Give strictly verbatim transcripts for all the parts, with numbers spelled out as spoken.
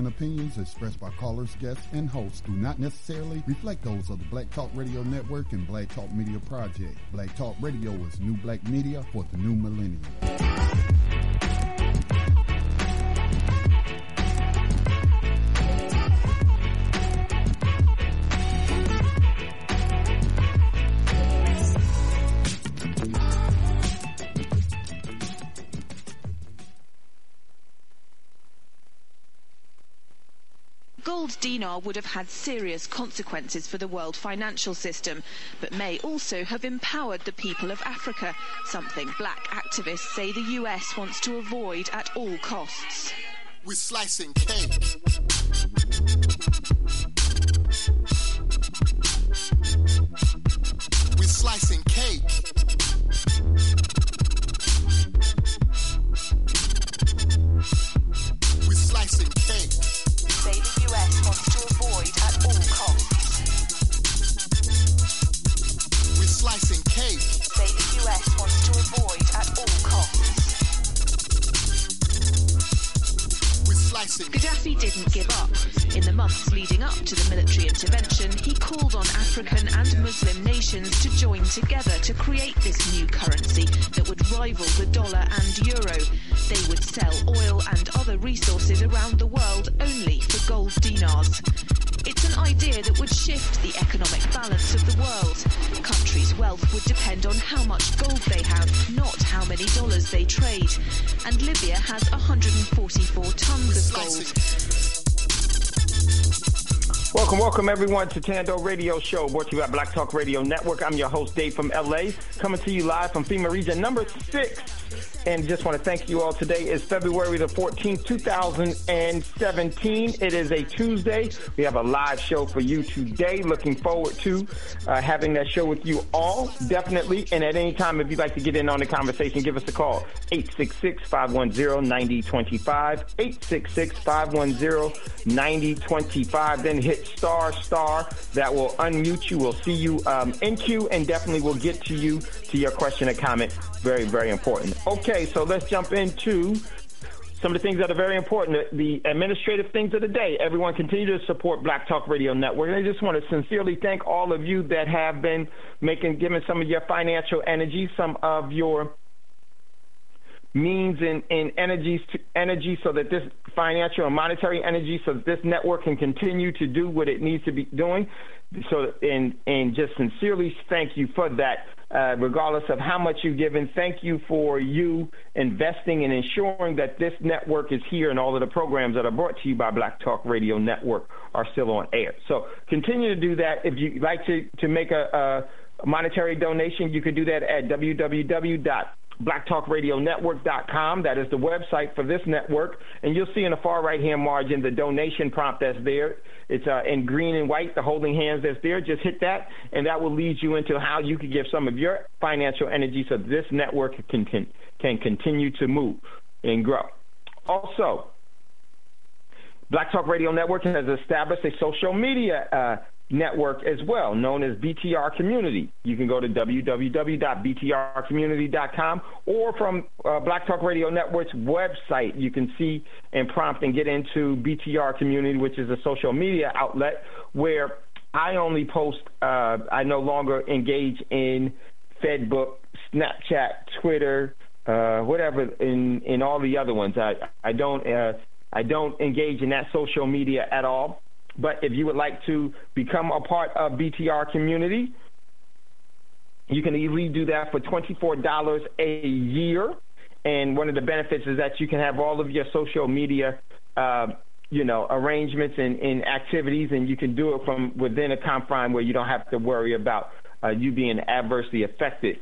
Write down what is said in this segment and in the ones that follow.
and opinions expressed by callers, guests, and hosts do not necessarily reflect those of the Black Talk Radio Network and Black Talk Media Project. Black Talk Radio is new black media for the new millennium. Gold dinar would have had serious consequences for the world financial system, but may also have empowered the people of Africa, something black activists say the U S wants to avoid at all costs. We're slicing cake. We're slicing cake. We're slicing cake. Say the U S wants to avoid at all costs. We're slicing cake. Say the U S wants to avoid at all costs. We're slicing. Gaddafi didn't give up. In the months leading up to the military intervention, he called on African and Muslim nations to join together to create this new currency that would rival the dollar and euro. They would sell oil and other resources around the world only for gold dinars. It's an idea that would shift the economic balance of the world. Countries' wealth would depend on how much gold they have, not how many dollars they trade. And Libya has one hundred forty-four tons of gold. Welcome, welcome everyone to Tando Radio Show, brought to you by Black Talk Radio Network. I'm your host, Dave from L A, coming to you live from FEMA Region number six. And just want to thank you all. Today is February the fourteenth, two thousand seventeen. It is a Tuesday. We have a live show for you today. Looking forward to uh, having that show with you all, definitely. And at any time, if you'd like to get in on the conversation, give us a call, eight six six, five one zero, nine zero two five, eight six six, five one zero, nine zero two five. Then hit star, star. That will unmute you. We'll see you um, in queue, and definitely we'll get to you, to your question or comment. Very, very important. Okay, so let's jump into some of the things that are very important, the administrative things of the day. Everyone continue to support Black Talk Radio Network. And I just want to sincerely thank all of you that have been making, giving some of your financial energy, some of your means and, and energies to, energy so that this financial and monetary energy so that this network can continue to do what it needs to be doing. So, and, and just sincerely thank you for that. Uh, regardless of how much you've given, thank you for you investing and ensuring that this network is here and all of the programs that are brought to you by Black Talk Radio Network are still on air. So continue to do that. If you'd like to, to make a, a monetary donation, you can do that at w w w dot black talk radio network dot com. That is the website for this network. And you'll see in the far right-hand margin the donation prompt that's there. It's uh, in green and white, the holding hands that's there. Just hit that, and that will lead you into how you can give some of your financial energy so this network can, can, can continue to move and grow. Also, Black Talk Radio Network has established a social media uh, network as well, known as B T R Community. You can go to w w w dot b t r community dot com, or from uh, Black Talk Radio Network's website, you can see and prompt and get into B T R Community, which is a social media outlet where I only post, uh, I no longer engage in Facebook, Snapchat, Twitter, uh, whatever, in, in all the other ones. I, I don't, uh, I don't engage in that social media at all. But if you would like to become a part of B T R Community, you can easily do that for twenty-four dollars a year. And one of the benefits is that you can have all of your social media, uh, you know, arrangements and, and activities, and you can do it from within a confine where you don't have to worry about uh, you being adversely affected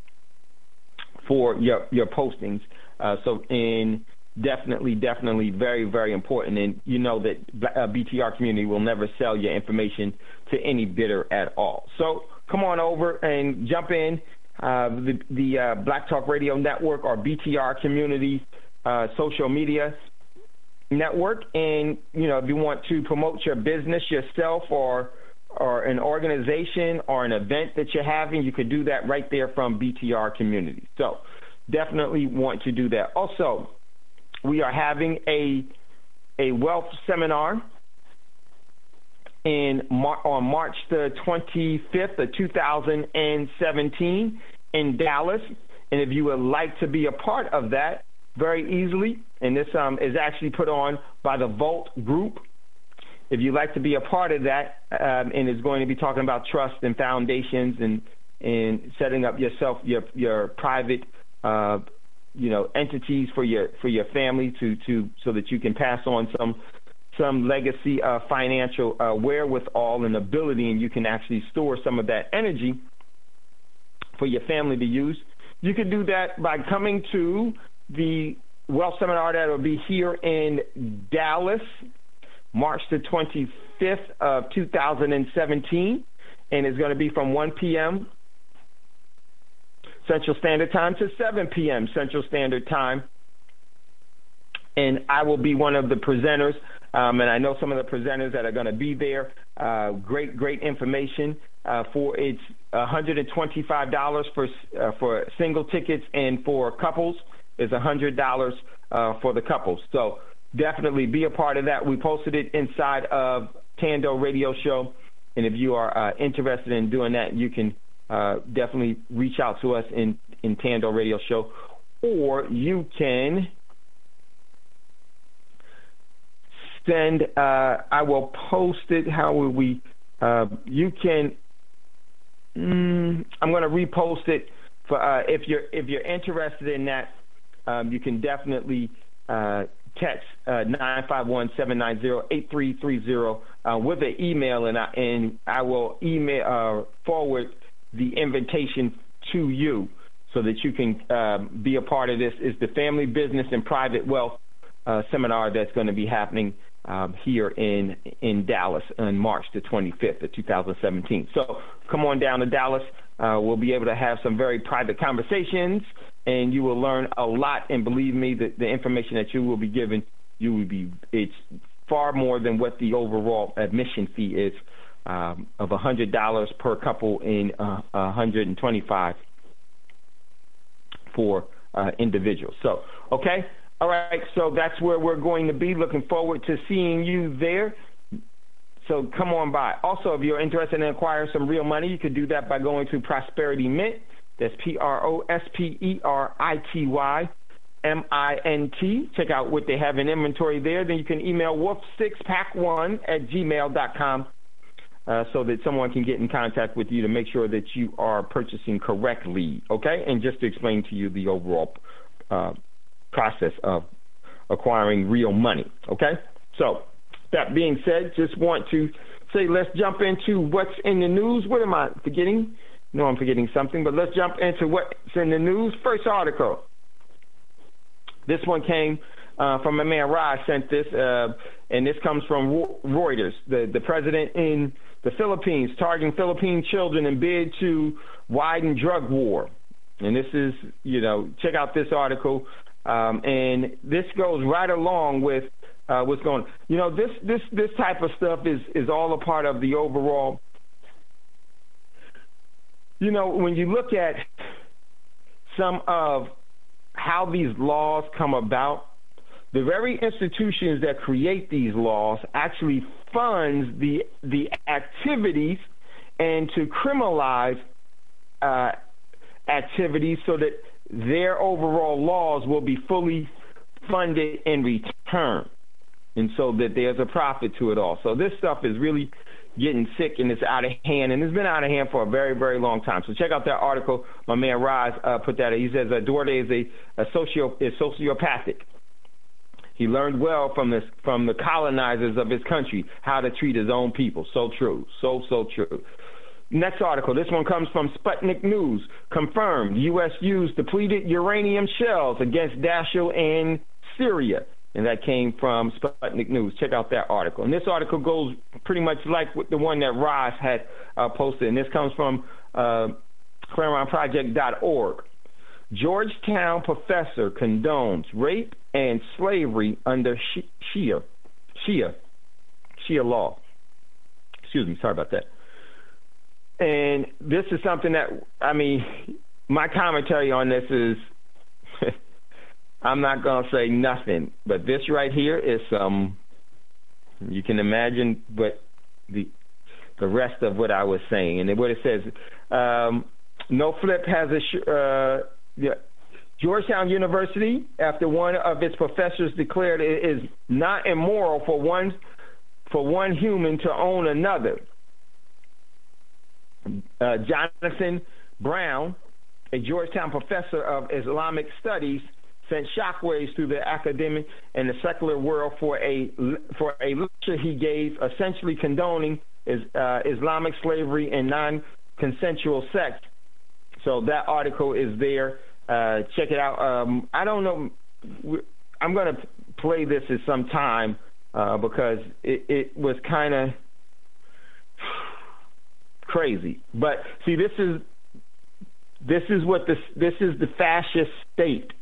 for your, your postings. Uh, so in Definitely, definitely very, very important. And you know that uh, B T R Community will never sell your information to any bidder at all. So come on over and jump in. Uh, the the uh, Black Talk Radio Network or B T R Community uh, social media network. And, you know, if you want to promote your business yourself or or an organization or an event that you're having, you could do that right there from B T R Community. So definitely want to do that. Also, we are having a a wealth seminar in Mar- on March the twenty-fifth of two thousand seventeen in Dallas. And if you would like to be a part of that, very easily, and this um, is actually put on by the Volt Group. If you'd like to be a part of that, um, and it's going to be talking about trust and foundations and and setting up yourself your your private uh, you know entities for your for your family to to so that you can pass on some some legacy uh, financial uh, wherewithal and ability, and you can actually store some of that energy for your family to use. You can do that by coming to the wealth seminar that will be here in Dallas, March the twenty-fifth of two thousand seventeen, and it's going to be from one p.m. Central Standard Time to seven p.m. Central Standard Time. And I will be one of the presenters, um, and I know some of the presenters that are going to be there. Uh, great, great information. Uh, for it's one hundred twenty-five dollars for uh, for single tickets, and for couples is one hundred dollars uh, for the couples. So definitely be a part of that. We posted it inside of Tando Radio Show, and if you are uh, interested in doing that, you can uh, definitely reach out to us in, in Tando Radio Show, or you can send, uh, I will post it, how will we, uh, you can, mm, I'm going to repost it for, uh, if you're, if you're interested in that, um, you can definitely uh, text uh, nine five one, seven nine zero, eight three three zero uh, with an email, and I, and I will email uh, forward the invitation to you so that you can uh, be a part of this. It's the Family Business and Private Wealth uh, seminar that's going to be happening um, here in in Dallas on March the twenty-fifth of two thousand seventeen. So come on down to Dallas. Uh, we'll be able to have some very private conversations, and you will learn a lot. And believe me, the, the information that you will be given, you will be it's far more than what the overall admission fee is, um, of one hundred dollars per couple and uh, one hundred twenty-five dollars for uh, individuals. So, okay, all right. So that's where we're going to be. Looking forward to seeing you there. So come on by. Also, if you're interested in acquiring some real money, you could do that by going to Prosperity Mint. That's P R O S P E R I T Y M I N T. Check out what they have in inventory there. Then you can email wolf six pack one at gmail dot com uh, so that someone can get in contact with you to make sure that you are purchasing correctly, okay? And just to explain to you the overall uh, process of acquiring real money, okay? So that being said, just want to say let's jump into what's in the news. What am I forgetting? No, I'm forgetting something, but let's jump into what's in the news. First article. This one came uh, from my man Raj sent this, uh, and this comes from Reuters. The, the president in the Philippines targeting Philippine children in bid to widen drug war. And this is, you know, check out this article. Um, and this goes right along with uh, what's going on. You know, this, this, this type of stuff is, is all a part of the overall. You know, when you look at some of how these laws come about, the very institutions that create these laws actually funds the the activities and to criminalize uh, activities so that their overall laws will be fully funded in return, and so that there's a profit to it all. So this stuff is really getting sick, and it's out of hand, and it's been out of hand for a very, very long time. So check out that article. My man Raz uh, put that in. He says uh, Duarte is a, a socio is sociopathic. He learned well from this from the colonizers of his country how to treat his own people. So true, so so true. Next article. This one comes from Sputnik News. Confirmed, U S used depleted uranium shells against Daesh in Syria. And that came from Sputnik News. Check out that article. And this article goes pretty much like the one that Ross had uh, posted. And this comes from uh, Claremont Project dot org. Georgetown professor condones rape and slavery under Shia, Shia, Shia law. Excuse me, sorry about that. And this is something that, I mean, my commentary on this is, I'm not going to say nothing, but this right here is some You can imagine what the the rest of what I was saying. And what it says, um, No Flip has a uh, yeah, Georgetown University, after one of its professors declared it is not immoral for one for one human to own another. Uh, Jonathan Brown, a Georgetown professor of Islamic studies, sent shockwaves through the academic and the secular world for a for a lecture he gave, essentially condoning is, uh, Islamic slavery and non-consensual sex. So that article is there. Uh, check it out. Um, I don't know. I'm going to play this at some time uh, because it, it was kind of crazy. But see, this is this is what this this is the fascist state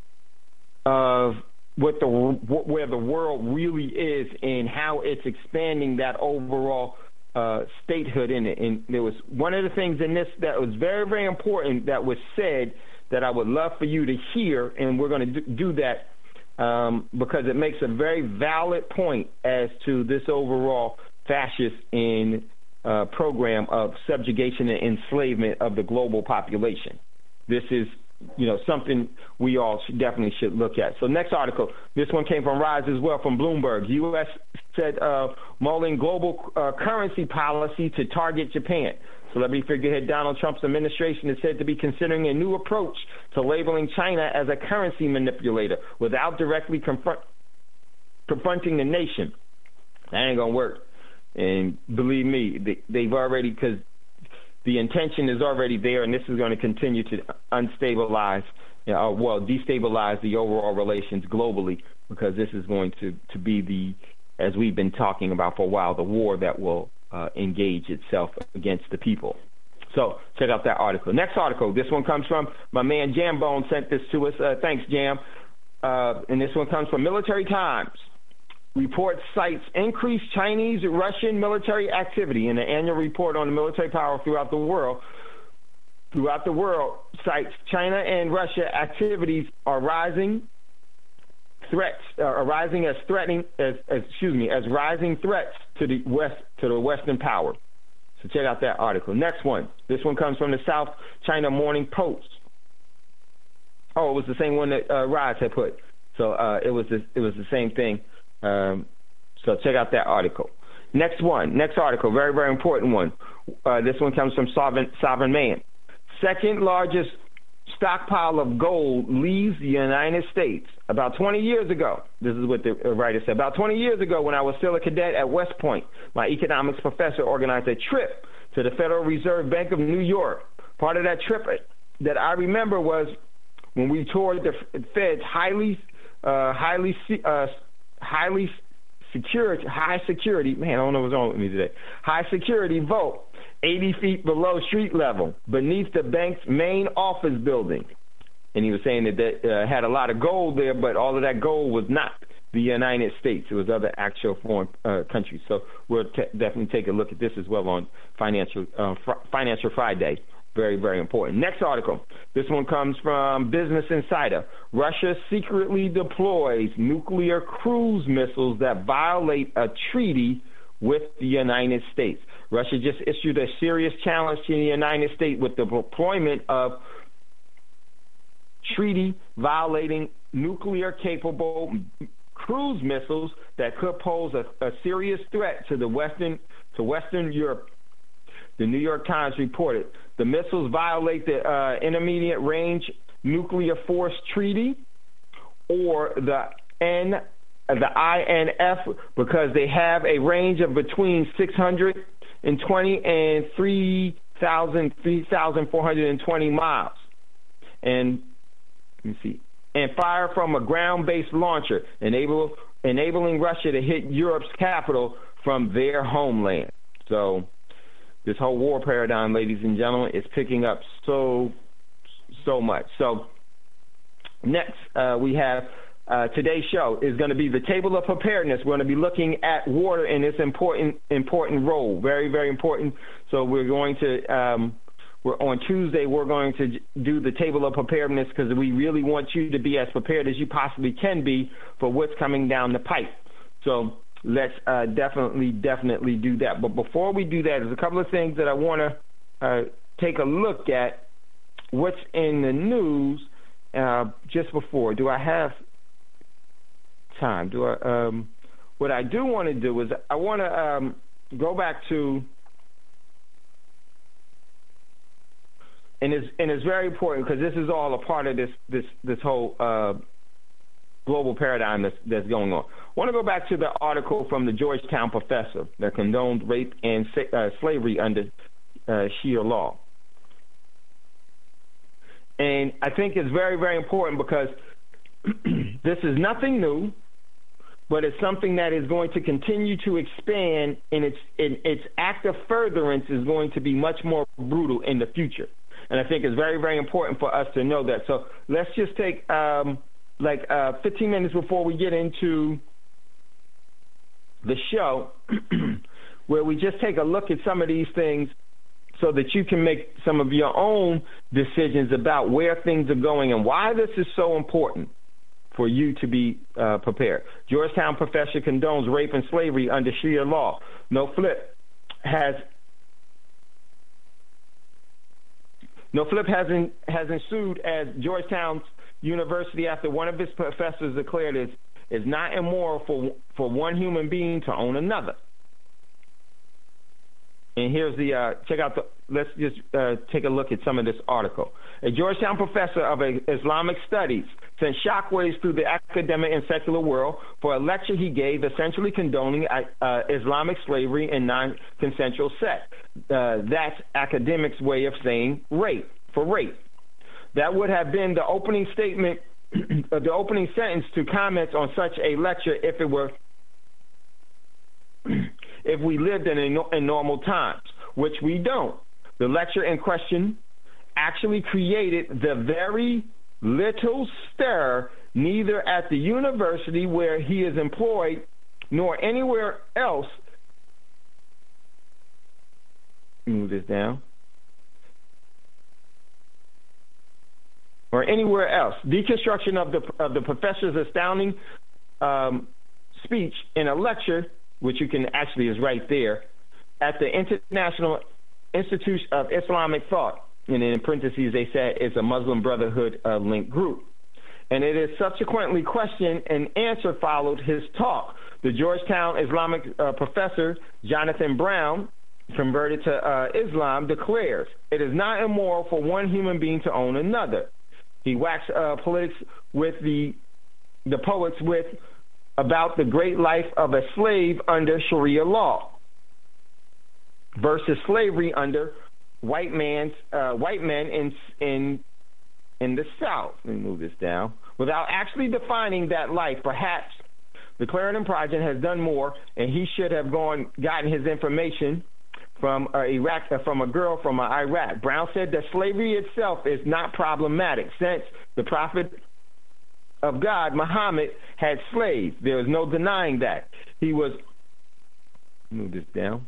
of what the where the world really is and how it's expanding that overall uh, statehood in it. And there was one of the things in this that was very, very important that was said that I would love for you to hear, and we're going to do that um, because it makes a very valid point as to this overall fascist in uh, program of subjugation and enslavement of the global population. This is, you know, something we all should, definitely should look at. So next article, this one came from Rise as well, from Bloomberg. U S said uh, mulling global uh, currency policy to target Japan. Celebrity figurehead Donald Trump's administration is said to be considering a new approach to labeling China as a currency manipulator without directly confront, confronting the nation. That ain't going to work. And believe me, they, they've already, because the intention is already there, and this is going to continue to unstabilize, you know, well, destabilize the overall relations globally, because this is going to, to be the, as we've been talking about for a while, the war that will uh, engage itself against the people. So check out that article. Next article, this one comes from my man Jambone, sent this to us. Uh, thanks, Jam. Uh, and this one comes from Military Times. Report cites increased Chinese-Russian military activity in the annual report on the military power throughout the world. Throughout the world, cites China and Russia activities are rising threats, uh, are rising as threatening, as, as excuse me, as rising threats to the West, to the Western power. So check out that article. Next one. This one comes from the South China Morning Post. Oh, it was the same one that uh, Rise had put. So uh, it was the, it was the same thing. Um, so check out that article. Next one, next article, very, very important one. Uh, this one comes from Sovereign, Sovereign Man. Second largest stockpile of gold leaves the United States. About twenty years ago, this is what the writer said, about twenty years ago when I was still a cadet at West Point, my economics professor organized a trip to the Federal Reserve Bank of New York. Part of that trip that I remember was when we toured the Fed's highly, uh, highly, uh, highly security, high security, man, I don't know what's wrong with me today, high security vault, eighty feet below street level, beneath the bank's main office building. And he was saying that that uh, had a lot of gold there, but all of that gold was not the United States. It was other actual foreign uh, countries. So we'll t- definitely take a look at this as well on Financial uh, Fr- Financial Friday. Very, very important. Next article. This one comes from Business Insider. Russia secretly deploys nuclear cruise missiles that violate a treaty with the United States. Russia just issued a serious challenge to the United States with the deployment of treaty-violating nuclear-capable cruise missiles that could pose a, a serious threat to the Western to Western Europe. The New York Times reported the missiles violate the uh, Intermediate Range Nuclear Force Treaty, or the N, the I N F, because they have a range of between six hundred twenty and three thousand four hundred twenty miles, and let me see, and fire from a ground-based launcher, enable, enabling Russia to hit Europe's capital from their homeland. So this whole war paradigm, ladies and gentlemen, is picking up so, so much. So next, uh, we have uh, today's show is going to be the table of preparedness. We're going to be looking at water and its important, important role. Very, very important. So we're going to, um, we're on Tuesday, we're going to do the table of preparedness because we really want you to be as prepared as you possibly can be for what's coming down the pipe. So let's uh, definitely, definitely do that. But before we do that, there's a couple of things that I want to uh, take a look at what's in the news uh, just before. Do I have time? Do I? Um, what I do want to do is I want to um, go back to, and it's and it's very important because this is all a part of this this this whole uh, global paradigm that's that's going on. I want to go back to the article from the Georgetown professor that condoned rape and uh, slavery under uh, Sharia law. And I think it's very, very important because this is nothing new, but it's something that is going to continue to expand, and its in, its act of furtherance is going to be much more brutal in the future. And I think it's very, very important for us to know that. So let's just take um, like uh, fifteen minutes before we get into the show where we just take a look at some of these things so that you can make some of your own decisions about where things are going and why this is so important for you to be uh, prepared. Georgetown professor condones rape and slavery under Sharia law. No Flip has No Flip hasn't hasn't sued as Georgetown University after one of its professors declared it is not immoral for for one human being to own another. And here's the, uh, check out the, let's just uh, take a look at some of this article. A Georgetown professor of Islamic studies sent shockwaves through the academic and secular world for a lecture he gave essentially condoning uh, Islamic slavery and non-consensual sex. Uh, that's academics' way of saying rape, for rape. That would have been the opening statement, the opening sentence to comments on such a lecture if it were if we lived in, a, in normal times, which we don't. The lecture in question actually created the very little stir neither at the university where he is employed nor anywhere else. Move this down. Or anywhere else. Deconstruction of the of the professor's astounding um, speech in a lecture, which you can actually is right there, at the International Institute of Islamic Thought. And in parentheses, they said it's a Muslim Brotherhood uh, linked group. And it is subsequently questioned and answer followed his talk. The Georgetown Islamic uh, professor, Jonathan Brown, converted to uh, Islam, declares, it is not immoral for one human being to own another. He waxed uh, politics with the the poets with about the great life of a slave under Sharia law versus slavery under white man's uh, white men in in in the South. Let me move this down. Without actually defining that life, perhaps the Clarendon Project has done more, and he should have gone gotten his information from uh, Iraq, uh, from a girl from uh, Iraq. Brown said that slavery itself is not problematic, since the prophet of God, Muhammad, had slaves. There is no denying that. He was, move this down.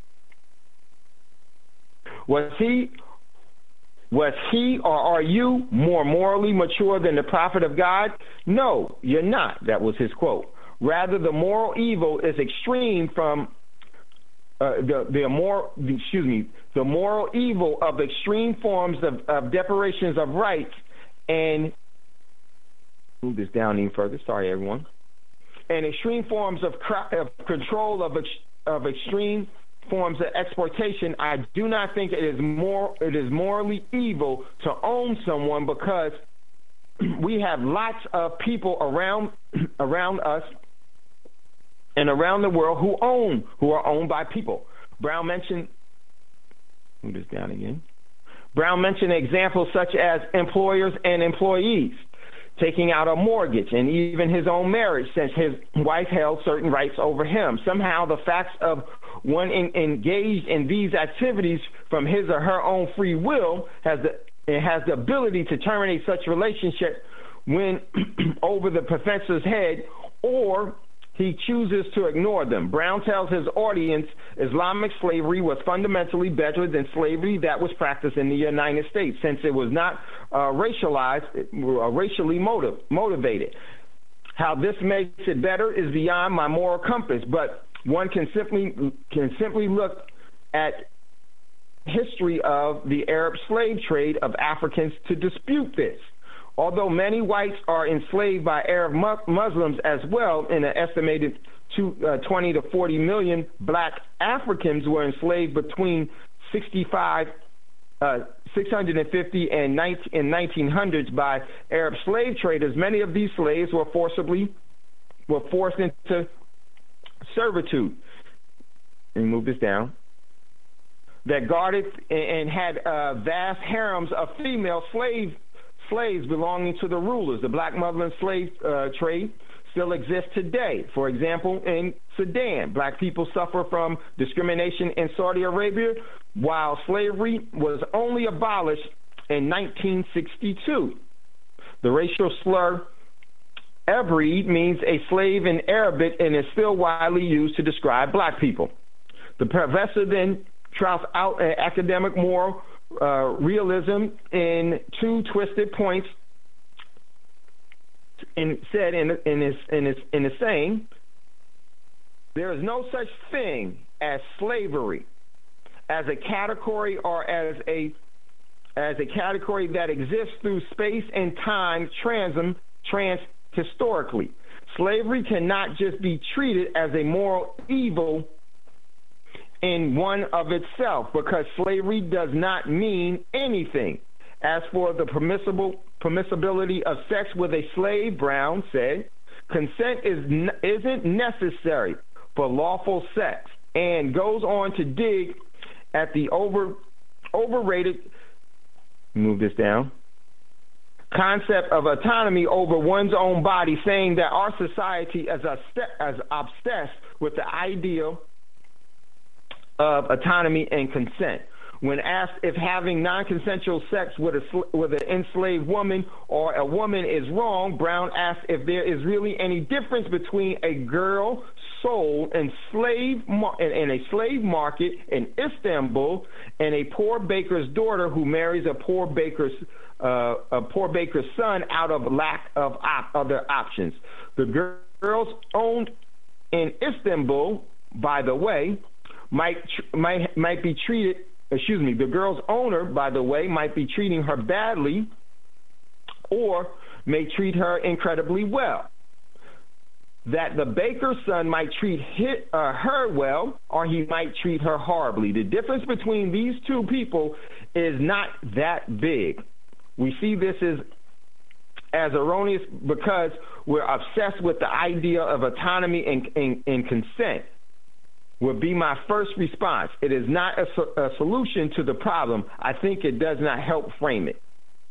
Was he, was he or are you more morally mature than the prophet of God? No, you're not. That was his quote. Rather, the moral evil is extreme from Uh, the the moral, excuse me, the moral evil of extreme forms of, of deprivations of rights and move this down even further. Sorry, everyone. And extreme forms of, of control of ex, of extreme forms of exploitation. I do not think it is more it is morally evil to own someone, because we have lots of people around around us and around the world who own, who are owned by people. Brown mentioned, move this down again. Brown mentioned examples such as employers and employees taking out a mortgage and even his own marriage, since his wife held certain rights over him. Somehow the facts of one in, engaged in these activities from his or her own free will has the, it has the ability to terminate such relationship when over the professor's head, or he chooses to ignore them. Brown tells his audience Islamic slavery was fundamentally better than slavery that was practiced in the United States, since it was not uh, racialized, uh, racially motive, motivated. How this makes it better is beyond my moral compass, but one can simply can simply look at history of the Arab slave trade of Africans to dispute this. Although many whites are enslaved by Arab Muslims as well, in an estimated two, uh, twenty to forty million black Africans were enslaved between sixty-five, uh, six hundred fifty and nineteen hundreds by Arab slave traders. Many of these slaves were forcibly were forced into servitude. Let me move this down. That guarded and had uh, vast harems of female slave slaves belonging to the rulers. The black Muslim slave uh, trade still exists today. For example, in Sudan, black people suffer from discrimination in Saudi Arabia, while slavery was only abolished in nineteen sixty-two. The racial slur Ebreed means a slave in Arabic and is still widely used to describe black people. The professor then trouts out uh, academic moral uh, realism in two twisted points, and said in, in his in his in his saying, there is no such thing as slavery as a category or as a as a category that exists through space and time transum trans historically. Slavery cannot just be treated as a moral evil in one of itself, because slavery does not mean anything. As for the permissible permissibility of sex with a slave, Brown said, consent is n- isn't necessary for lawful sex, and goes on to dig at the over overrated move this down concept of autonomy over one's own body, saying that our society is as obsessed with the ideal of autonomy and consent. When asked if having non-consensual sex with a with an enslaved woman or a woman is wrong, Brown asked if there is really any difference between a girl sold in slave in a slave market in Istanbul and a poor baker's daughter who marries a poor baker's uh, a poor baker's son out of lack of op- other options. The girls owned in Istanbul, by the way, might might might be treated. Excuse me, the girl's owner, by the way, might be treating her badly or may treat her incredibly well. That the baker's son might treat his, uh, her well, or he might treat her horribly. The difference between these two people is not that big. We see this as, as erroneous because we're obsessed with the idea of autonomy and, and, and consent. Would be my first response. It is not a, so- a solution to the problem. I think it does not help frame it.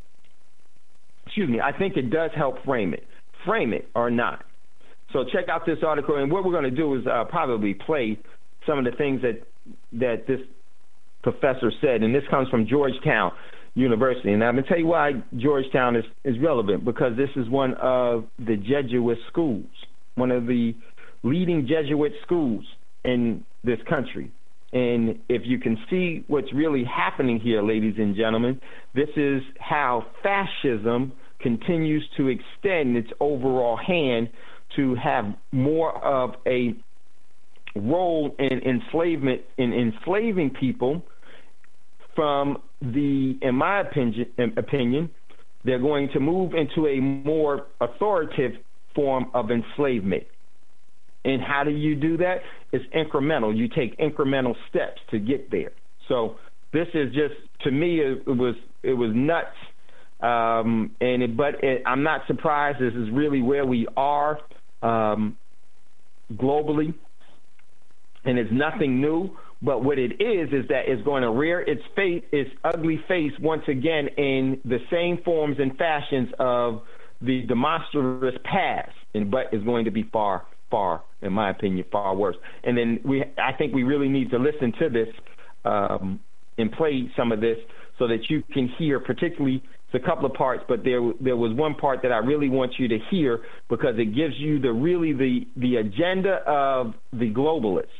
Excuse me. I think it does help frame it. Frame it or not. So check out this article, and what we're going to do is uh, probably play some of the things that that this professor said, and this comes from Georgetown University. And I'm going to tell you why Georgetown is, is relevant, because this is one of the Jesuit schools, one of the leading Jesuit schools in this country. And if you can see what's really happening here, ladies and gentlemen, this is how fascism continues to extend its overall hand to have more of a role in enslavement, in enslaving people from the, in my opinion, opinion, they're going to move into a more authoritative form of enslavement. And how do you do that? It's incremental. You take incremental steps to get there. So this is just, to me, it, it was it was nuts. Um, and it, but it, I'm not surprised. This is really where we are um, globally, and it's nothing new. But what it is is that it's going to rear its face, its ugly face once again in the same forms and fashions of the demonstrous past, and but is going to be far. far, in my opinion, far worse. And then we, I think we really need to listen to this um, and play some of this so that you can hear, particularly, it's a couple of parts, but there there was one part that I really want you to hear, because it gives you the really the, the agenda of the globalists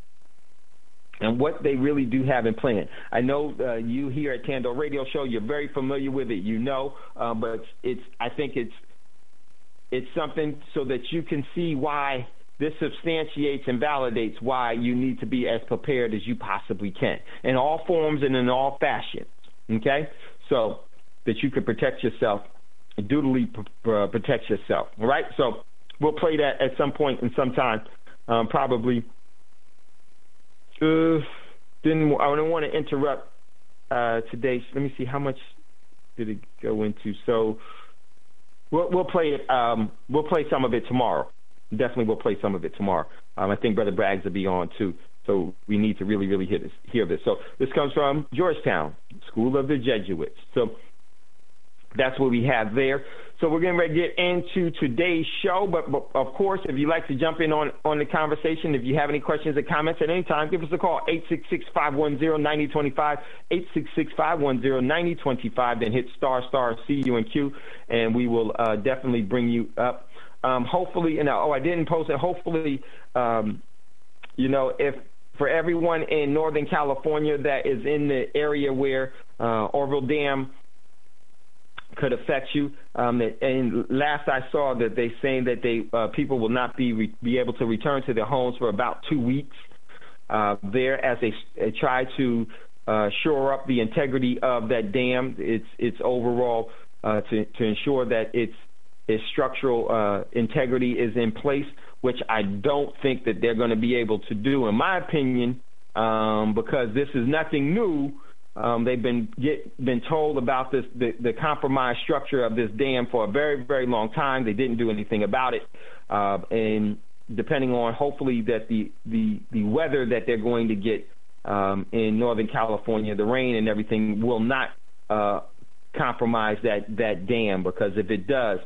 and what they really do have in plan. I know uh, you here at Tando Radio Show, you're very familiar with it, you know, uh, but it's I think it's it's something so that you can see why this substantiates and validates why you need to be as prepared as you possibly can in all forms and in all fashions, okay? So that you can protect yourself, dutifully uh, protect yourself, all right? So we'll play that at some point in some time, um, probably. Uh, didn't I don't want to interrupt uh, today. Let me see, how much did it go into? So we'll, we'll play it. Um, we'll play some of it tomorrow. Definitely, we'll play some of it tomorrow. Um, I think Brother Braggs will be on too. So we need to really, really hear this. Hear this. So this comes from Georgetown, School of the Jesuits. So that's what we have there. So we're getting ready to get into today's show. But, but, of course, if you'd like to jump in on, on the conversation, if you have any questions or comments at any time, give us a call, eight six six, five one zero, nine zero two five, eight six six, five one zero, nine zero two five. Then hit star, star, C U and Q, and we will uh, definitely bring you up. Um, hopefully, and oh, I didn't post it. Hopefully, um, you know, if for everyone in Northern California that is in the area where uh, Oroville Dam could affect you. Um, and last I saw that they saying that they uh, people will not be re- be able to return to their homes for about two weeks uh, there as they, they try to uh, shore up the integrity of that dam. It's it's overall uh, to to ensure that its its structural uh, integrity is in place, which I don't think that they're going to be able to do, in my opinion, um, because this is nothing new. Um, they've been get, been told about this the, the compromised structure of this dam for a very, very long time. They didn't do anything about it. Uh, and depending on, hopefully, that the, the, the weather that they're going to get um, in Northern California, the rain and everything, will not uh, compromise that, that dam, because if it does,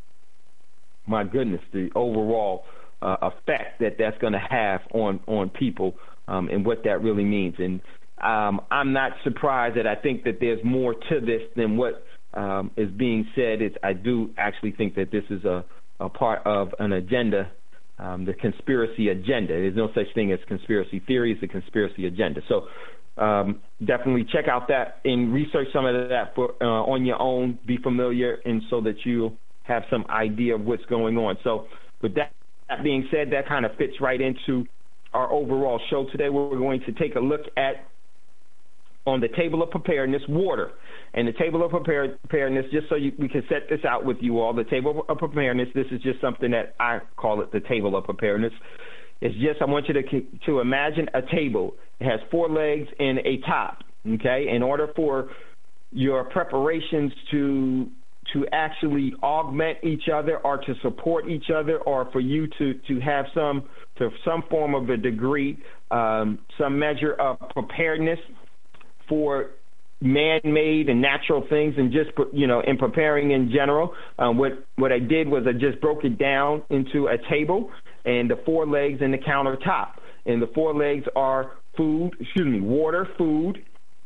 my goodness, the overall uh, effect that that's going to have on, on people um, and what that really means. And Um, I'm not surprised that I think that there's more to this than what um, is being said. It's, I do actually think that this is a, a part of an agenda, um, the conspiracy agenda. There's no such thing as conspiracy theory. It's a conspiracy agenda. So um, definitely check out that and research some of that for, uh, on your own. Be familiar, and so that you'll have some idea of what's going on. So with that, that being said, that kind of fits right into our overall show today. We're going to take a look at, on the table of preparedness, water. And the table of preparedness, just so you, we can set this out with you all, the table of preparedness, this is just something that I call it the table of preparedness. It's just, I want you to to imagine a table. It has four legs and a top, okay? In order for your preparations to to actually augment each other or to support each other, or for you to, to have some, to some form of a degree, um, some measure of preparedness for man-made and natural things, and just, you know, in preparing in general. Um, what what I did was I just broke it down into a table and the four legs and the countertop. And the four legs are food, excuse me, water, food,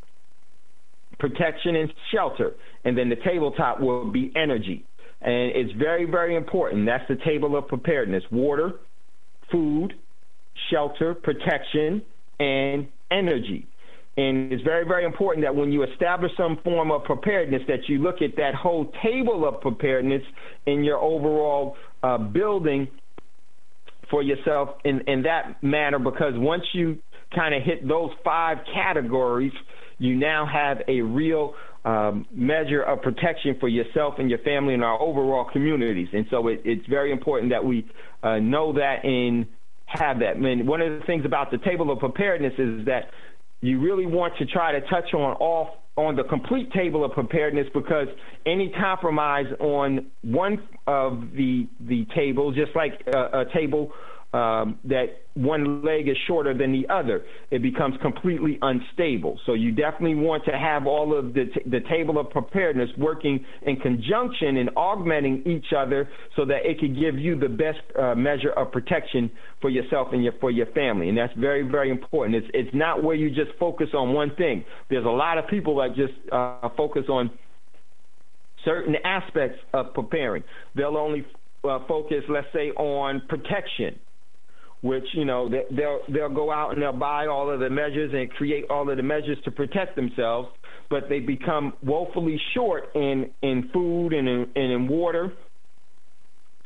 protection, and shelter. And then the tabletop will be energy. And it's very, very important. That's the table of preparedness: water, food, shelter, protection, and energy. And it's very, very important that when you establish some form of preparedness, that you look at that whole table of preparedness in your overall uh, building for yourself in, in that manner, because once you kind of hit those five categories, you now have a real um, measure of protection for yourself and your family and our overall communities. And so it, it's very important that we uh, know that and have that. I mean, one of the things about the table of preparedness is that you really want to try to touch on all on the complete table of preparedness, because any compromise on one of the the tables, just like a, a table um, that one leg is shorter than the other, it becomes completely unstable. So you definitely want to have all of the, t- the table of preparedness working in conjunction and augmenting each other, so that it can give you the best uh, measure of protection for yourself and your, for your family. And that's very, very important. It's, it's not where you just focus on one thing. There's a lot of people that just uh, focus on certain aspects of preparing. They'll only uh, focus, let's say, on protection, which, you know, they'll they'll go out and they'll buy all of the measures and create all of the measures to protect themselves, but they become woefully short in, in food and in, and in water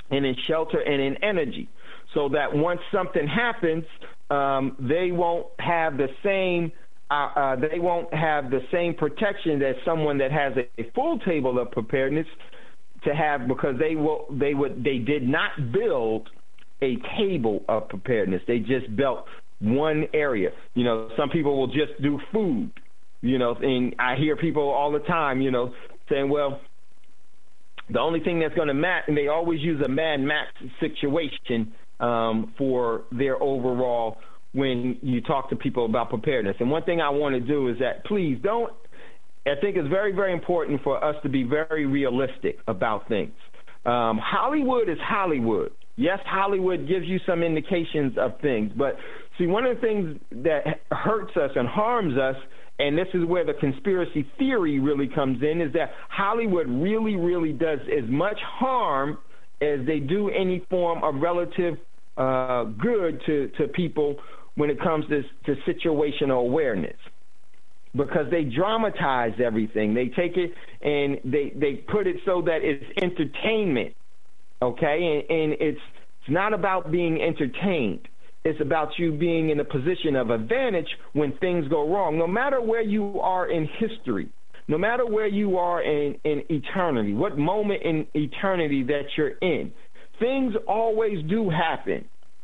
and in shelter and in energy, so that once something happens, um, they won't have the same uh, uh, they won't have the same protection that someone that has a, a full table of preparedness to have, because they will they would they did not build a table of preparedness. They just built one area. You know, some people will just do food. You know, and I hear people all the time, you know, saying, well, the only thing that's going to matter, and they always use a Mad Max situation um, for their overall when you talk to people about preparedness. And one thing I want to do is that please don't, I think it's very, very important for us to be very realistic about things. Um, Hollywood is Hollywood. Yes, Hollywood gives you some indications of things, but see, one of the things that hurts us and harms us, and this is where the conspiracy theory really comes in, is that Hollywood really, really does as much harm as they do any form of relative uh, good to, to people when it comes to, to situational awareness. Because they dramatize everything. They take it and they, they put it so that it's entertainment, okay? And, and it's, it's not about being entertained. It's about you being in a position of advantage when things go wrong. No matter where you are in history, no matter where you are in, in eternity, what moment in eternity that you're in, things always do happen.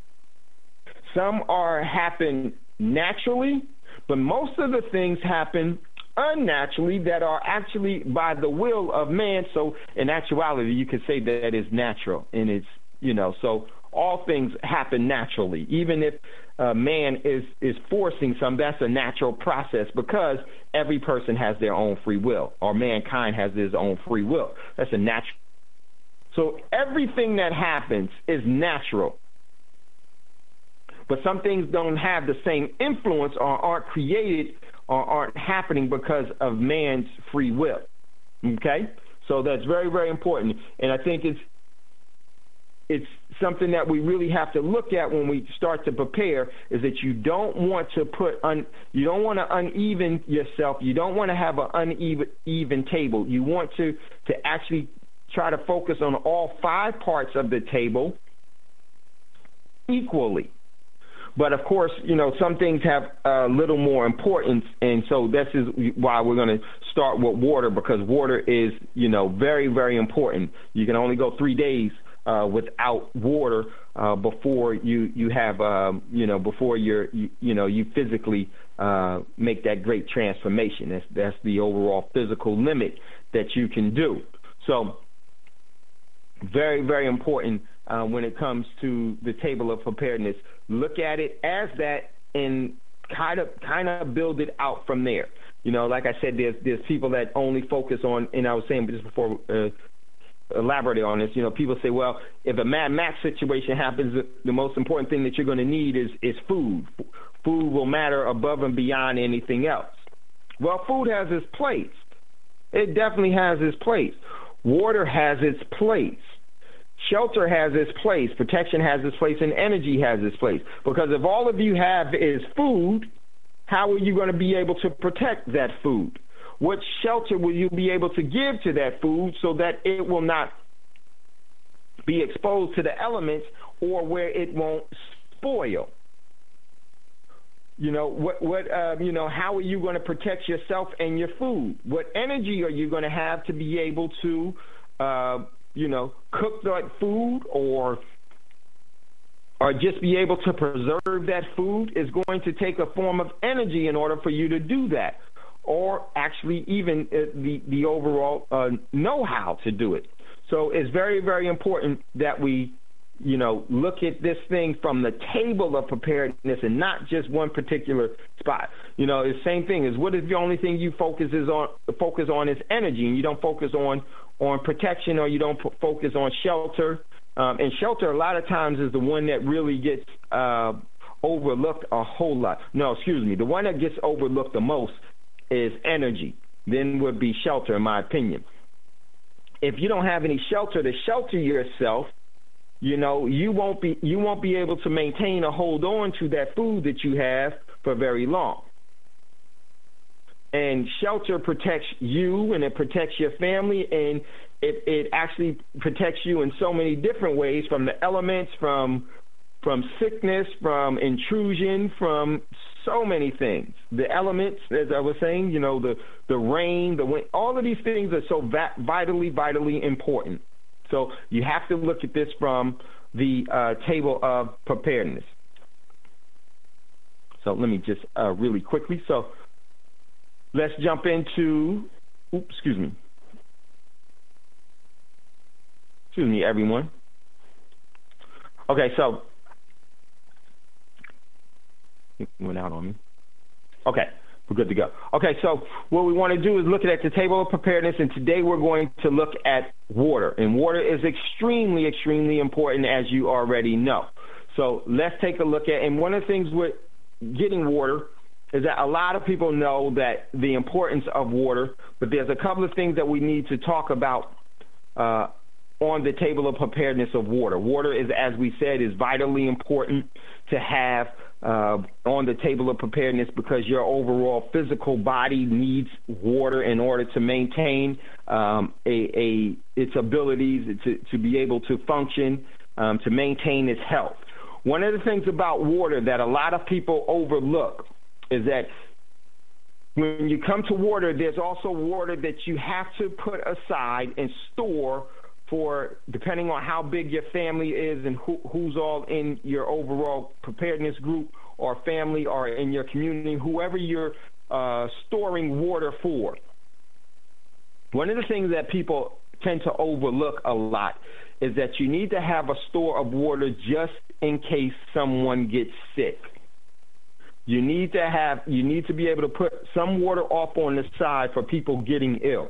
Some are happen naturally, but most of the things happen unnaturally that are actually by the will of man. So in actuality, you could say that is natural. And it's, you know, so all things happen naturally. Even if uh, man is, is forcing some, that's a natural process, because every person has their own free will, or mankind has his own free will. That's a natural. So everything that happens is natural. But some things don't have the same influence or aren't created or aren't happening because of man's free will. Okay? So that's very, very important. And I think it's it's something that we really have to look at when we start to prepare, is that you don't want to put un, you don't want to uneven yourself. You don't want to have an uneven even table. You want to, to actually try to focus on all five parts of the table equally. But, of course, you know, some things have a little more importance, and so this is why we're going to start with water, because water is, you know, very, very important. You can only go three days uh, without water uh, before you, you have, um, you know, before you're, you, you know, you physically uh, make that great transformation. That's, that's the overall physical limit that you can do. So very, very important uh, when it comes to the table of preparedness. Look at it as that and kind of kind of build it out from there. You know, like I said, there's there's people that only focus on, and I was saying just before uh, elaborating on this, you know, people say, well, if a Mad Max situation happens, the most important thing that you're going to need is, is food. Food will matter above and beyond anything else. Well, food has its place. It definitely has its place. Water has its place. Shelter has its place, protection has its place, and energy has its place. Because if all of you have is food, how are you going to be able to protect that food? What shelter will you be able to give to that food so that it will not be exposed to the elements, or where it won't spoil? You know, what, what, uh, you know, how are you going to protect yourself and your food? What energy are you going to have to be able to, uh, you know, cook that food, or or just be able to preserve that food? Is going to take a form of energy in order for you to do that, or actually even uh, the, the overall uh, know-how to do it. So it's very, very important that we, you know, look at this thing from the table of preparedness and not just one particular spot. You know, the same thing is, what if the only thing you focus is on focus on is energy, and you don't focus on on protection, or you don't p- focus on shelter? Um, and shelter a lot of times is the one that really gets uh, overlooked a whole lot. No, excuse me. The one that gets overlooked the most is energy. Then would be shelter, in my opinion. If you don't have any shelter to shelter yourself, you know, you won't be you won't be able to maintain or hold on to that food that you have for very long. And shelter protects you, and it protects your family, and it, it actually protects you in so many different ways, from the elements, from from sickness, from intrusion, from so many things. The elements, as I was saying, you know, the, the rain, the wind, all of these things are so va- vitally, vitally important. So you have to look at this from the uh, table of preparedness. So let me just uh, really quickly. So let's jump into, oops, excuse me. Excuse me, everyone. Okay, so it went out on me. Okay, we're good to go. Okay, so what we want to do is look at the table of preparedness, and today we're going to look at water. And water is extremely, extremely important, as you already know. So let's take a look at, and one of the things with getting water is that a lot of people know that the importance of water, but there's a couple of things that we need to talk about uh, on the table of preparedness of water. Water is, as we said, is vitally important to have uh, on the table of preparedness, because your overall physical body needs water in order to maintain um, a, a its abilities to, to be able to function, um, to maintain its health. One of the things about water that a lot of people overlook is that when you come to water, there's also water that you have to put aside and store for, depending on how big your family is and who, who's all in your overall preparedness group or family or in your community, whoever you're uh, storing water for. One of the things that people tend to overlook a lot is that you need to have a store of water just in case someone gets sick. You need to have, you need to be able to put some water off on the side for people getting ill,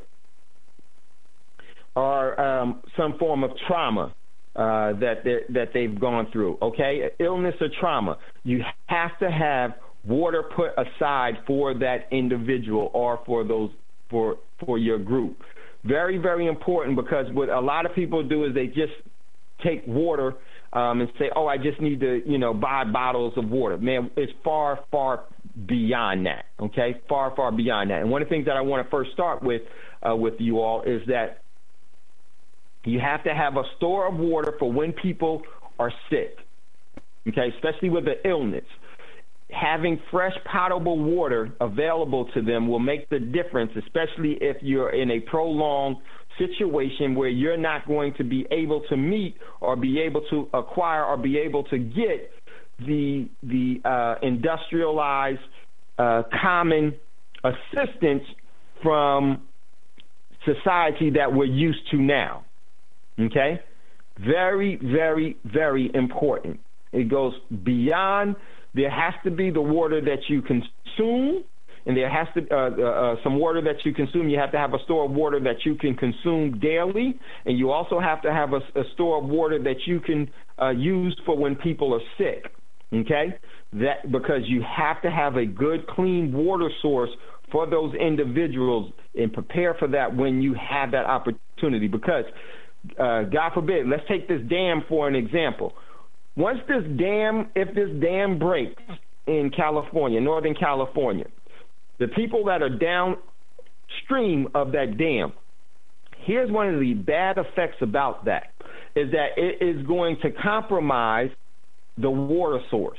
or um, some form of trauma uh, that that they've gone through. Okay, illness or trauma. You have to have water put aside for that individual or for those for for your group. Very, very important, because what a lot of people do is they just take water um, and say, oh, I just need to, you know, buy bottles of water. Man, it's far, far beyond that, okay? Far, far beyond that. And one of the things that I want to first start with uh, with you all is that you have to have a store of water for when people are sick, okay, especially with the illness. Having fresh potable water available to them will make the difference, especially if you're in a prolonged situation where you're not going to be able to meet or be able to acquire or be able to get the the uh, industrialized uh, common assistance from society that we're used to now. Okay? Very, very, very important. It goes beyond. There has to be the water that you consume, and there has to uh, uh, some water that you consume. You have to have a store of water that you can consume daily, and you also have to have a, a store of water that you can uh, use for when people are sick. Okay, that because you have to have a good, clean water source for those individuals, and prepare for that when you have that opportunity. Because uh, God forbid, let's take this dam for an example. Once this dam, if this dam breaks in California, Northern California, the people that are downstream of that dam, here's one of the bad effects about that, is that it is going to compromise the water source.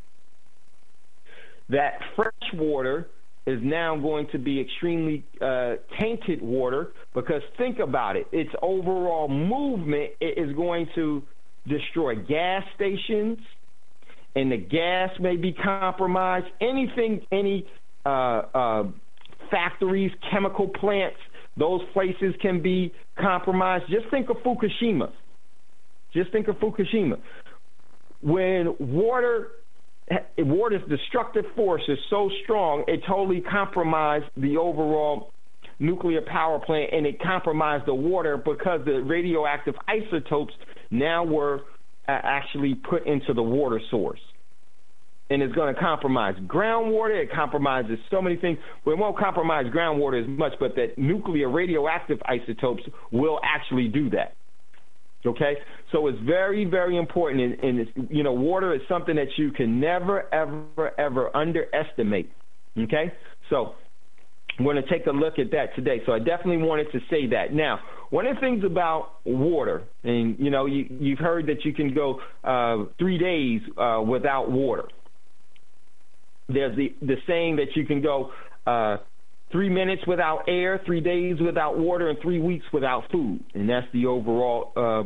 That fresh water is now going to be extremely uh, tainted water, because think about it, its overall movement is going to destroy gas stations, and the gas may be compromised. Anything, any uh, uh, factories, chemical plants, those places can be compromised. Just think of Fukushima. Just think of Fukushima. When water, water's destructive force is so strong, it totally compromised the overall nuclear power plant, and it compromised the water because the radioactive isotopes now were uh, actually put into the water source. And it's going to compromise groundwater. It compromises so many things. Well, it won't compromise groundwater as much, but that nuclear radioactive isotopes will actually do that. Okay? So it's very, very important. And, and it's, you know, water is something that you can never, ever, ever underestimate. Okay? So I'm going to take a look at that today. So I definitely wanted to say that. Now, one of the things about water, and, you know, you, you've heard that you can go uh, three days uh, without water. There's the, the saying that you can go uh, three minutes without air, three days without water, and three weeks without food. And that's the overall uh,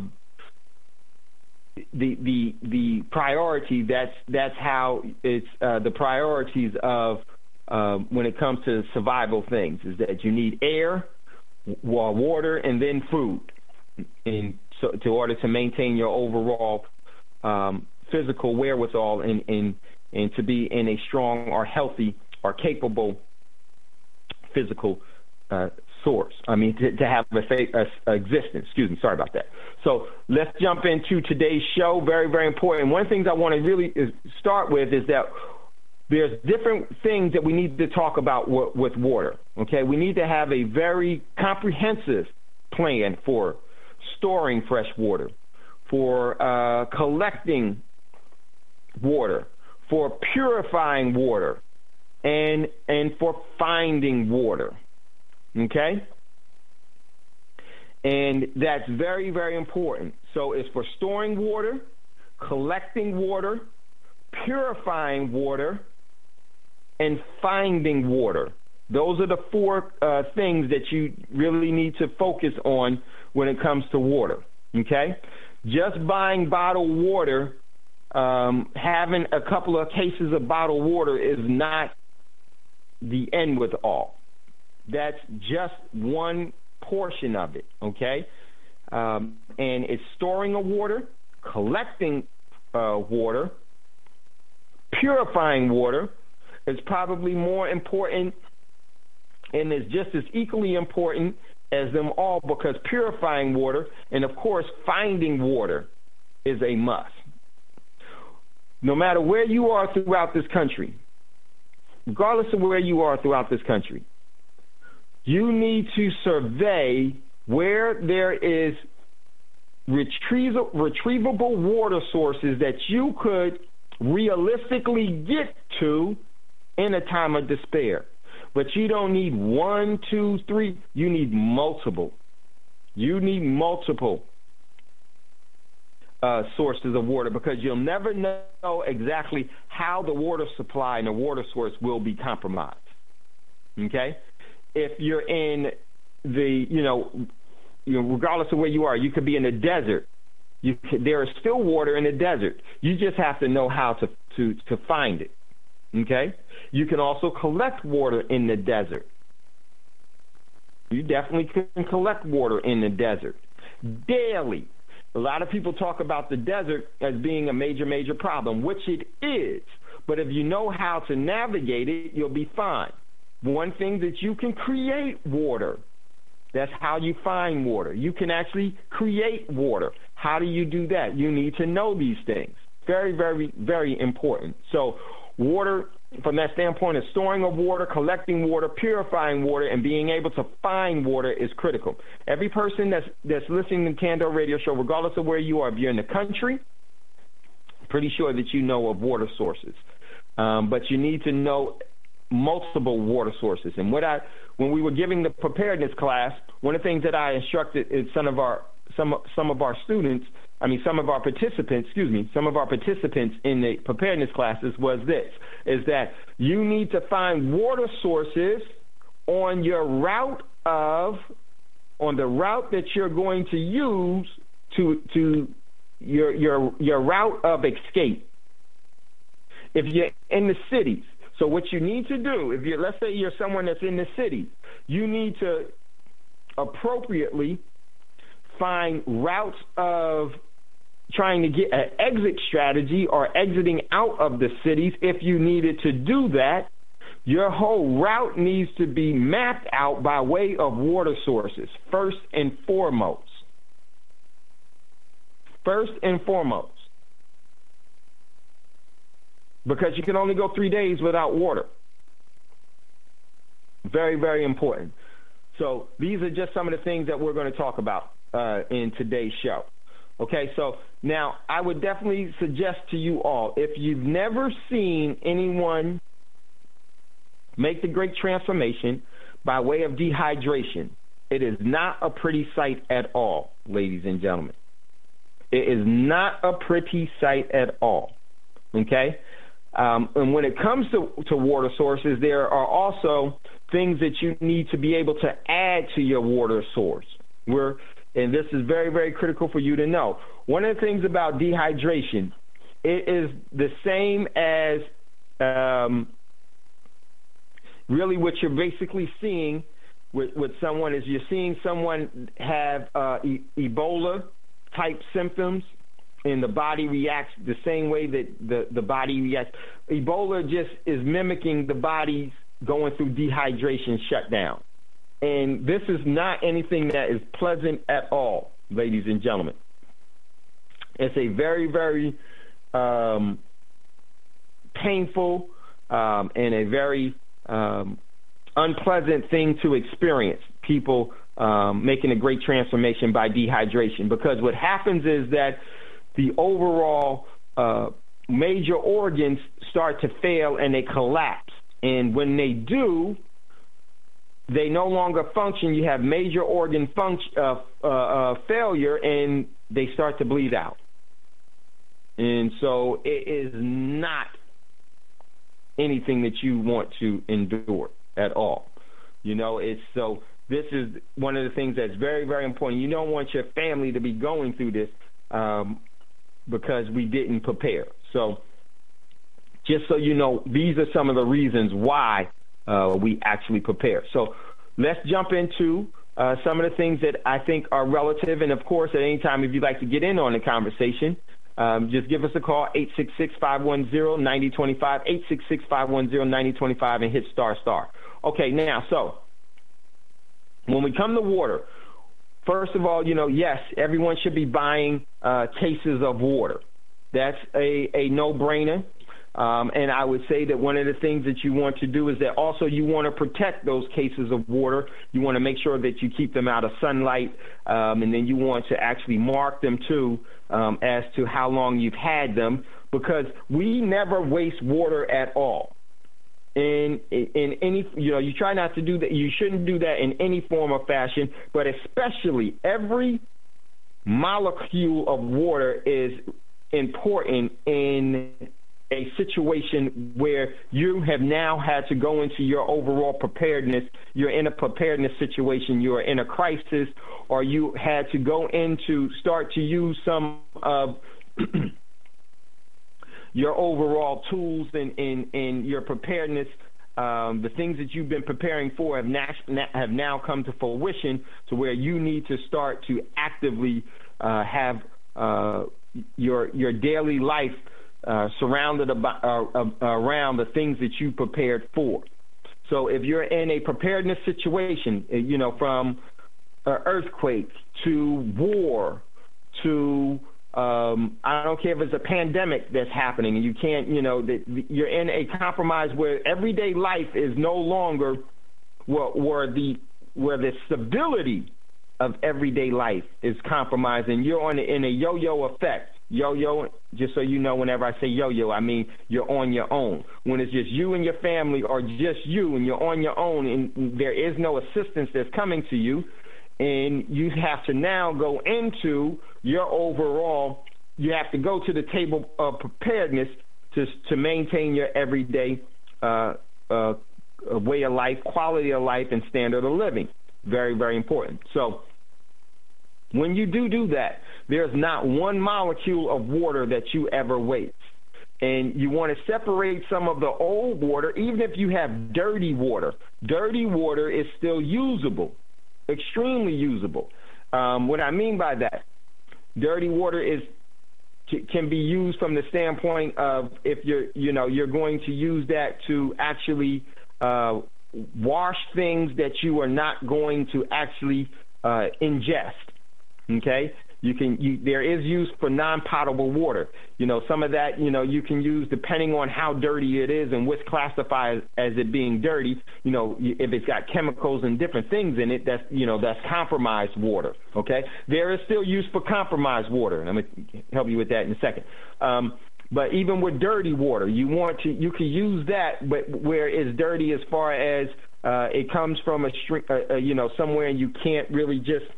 the the the priority. That's that's how it's uh, the priorities of uh, when it comes to survival things is that you need air, water, and then food, in so to order to maintain your overall um, physical wherewithal and and and to be in a strong or healthy or capable physical uh, source. I mean, to, to have a, a, a existence. Excuse me. Sorry about that. So let's jump into today's show. Very, very important. One of the things I want to really is start with is that there's different things that we need to talk about w- with water. Okay, we need to have a very comprehensive plan for storing fresh water, for uh, collecting water, for purifying water, and and for finding water. Okay? And that's very, very important. So it's for storing water, collecting water, purifying water, and finding water. Those are the four uh, things that you really need to focus on when it comes to water. Okay? Just buying bottled water, um, having a couple of cases of bottled water is not the end with all. That's just one portion of it, okay? Um, and it's storing of water, collecting uh, water, purifying water is probably more important and is just as equally important as them all, because purifying water and, of course, finding water is a must. No matter where you are throughout this country, regardless of where you are throughout this country, you need to survey where there is retrieval, retrievable water sources that you could realistically get to in a time of despair. But you don't need one, two, three. You need multiple. You need multiple uh, sources of water, because you'll never know exactly how the water supply and the water source will be compromised. Okay? If you're in the, you know, you know, regardless of where you are, you could be in the desert. You could, there is still water in the desert. You just have to know how to, to, to find it. Okay? You can also collect water in the desert. You definitely can collect water in the desert daily. A lot of people talk about the desert as being a major, major problem, which it is. But if you know how to navigate it, you'll be fine. One thing that you can create water. That's how you find water. You can actually create water. How do you do that? You need to know these things. Very, very, very important. So water, from that standpoint, is storing of water, collecting water, purifying water, and being able to find water is critical. Every person that's that's listening to the Tando Radio Show, regardless of where you are, if you're in the country, pretty sure that you know of water sources. Um, but you need to know multiple water sources. And what I, when we were giving the preparedness class, one of the things that I instructed is some of our some some of our students, I mean some of our participants, excuse me, some of our participants in the preparedness classes was this, is that you need to find water sources on your route of, on the route that you're going to use to to your your your route of escape. If you're in the cities, so what you need to do, if you're, let's say you're someone that's in the city, you need to appropriately find routes of trying to get an exit strategy or exiting out of the cities. If you needed to do that, your whole route needs to be mapped out by way of water sources, first and foremost. First and foremost. Because you can only go three days without water. Very, very important. So these are just some of the things that we're going to talk about uh, in today's show. Okay, so now I would definitely suggest to you all, if you've never seen anyone make the great transformation by way of dehydration, it is not a pretty sight at all, ladies and gentlemen. It is not a pretty sight at all, okay? Um, and when it comes to, to water sources, there are also things that you need to be able to add to your water source. We're, and this is very, very critical for you to know. One of the things about dehydration, it is the same as um, really what you're basically seeing with, with someone is you're seeing someone have uh, e- Ebola-type symptoms, and the body reacts the same way that the, the body reacts. Ebola just is mimicking the body's going through dehydration shutdown. And this is not anything that is pleasant at all, ladies and gentlemen. It's a very, very um, painful um, and a very um, unpleasant thing to experience, people um, making a great transformation by dehydration. Because what happens is that the overall uh, major organs start to fail and they collapse. And when they do, they no longer function. You have major organ function, uh, uh, uh, failure, and they start to bleed out. And so it is not anything that you want to endure at all. You know, it's so this is one of the things that's very, very important. You don't want your family to be going through this um, because we didn't prepare. So just so you know, these are some of the reasons why uh, we actually prepare. So let's jump into uh, some of the things that I think are relative. And, of course, at any time, if you'd like to get in on the conversation, um, just give us a call, eight six six, five one zero, nine zero two five, eight six six, five one zero, nine zero two five, and hit star star. Okay, now, so when we come to water, first of all, you know, yes, everyone should be buying uh, cases of water. That's a, a no-brainer. Um, and I would say that one of the things that you want to do is that also you want to protect those cases of water. You want to make sure that you keep them out of sunlight, um, and then you want to actually mark them, too, um, as to how long you've had them, because we never waste water at all. In, in any, you know, you try not to do that. You shouldn't do that in any form or fashion, but especially every molecule of water is important in a situation where you have now had to go into your overall preparedness. You're in a preparedness situation, you're in a crisis, or you had to go into start to use some of your overall tools in, in, in your preparedness. Um, the things that you've been preparing for have, na- have now come to fruition to where you need to start to actively uh, have uh, your your daily life Uh, surrounded about, uh, uh, around the things that you prepared for. So if you're in a preparedness situation, you know, from uh, earthquake to war to um, I don't care if it's a pandemic that's happening and you can't, you know, that you're in a compromise where everyday life is no longer where, where the where the stability of everyday life is compromised, and you're on in a yo-yo effect. Yo-yo, just so you know, whenever I say yo-yo, I mean you're on your own. When it's just you and your family, or just you and you're on your own and there is no assistance that's coming to you, and you have to now go into your overall, you have to go to the table of preparedness to to maintain your everyday uh, uh, way of life, quality of life, and standard of living. Very, very important. So when you do do that, there's not one molecule of water that you ever waste. And you want to separate some of the old water, even if you have dirty water. Dirty water is still usable, extremely usable. Um, what I mean by that, dirty water is can be used from the standpoint of if you're, you know, you're going to use that to actually uh, wash things that you are not going to actually uh, ingest. Okay, you can. You, there is use for non-potable water. You know, some of that, you know, you can use depending on how dirty it is and what's classified as it being dirty. You know, if it's got chemicals and different things in it, that's, you know, that's compromised water. Okay, there is still use for compromised water, and I'm gonna help you with that in a second. Um, but even with dirty water, you want to, you can use that, but where it's dirty as far as uh, it comes from a, uh, uh, you know, somewhere and you can't really just,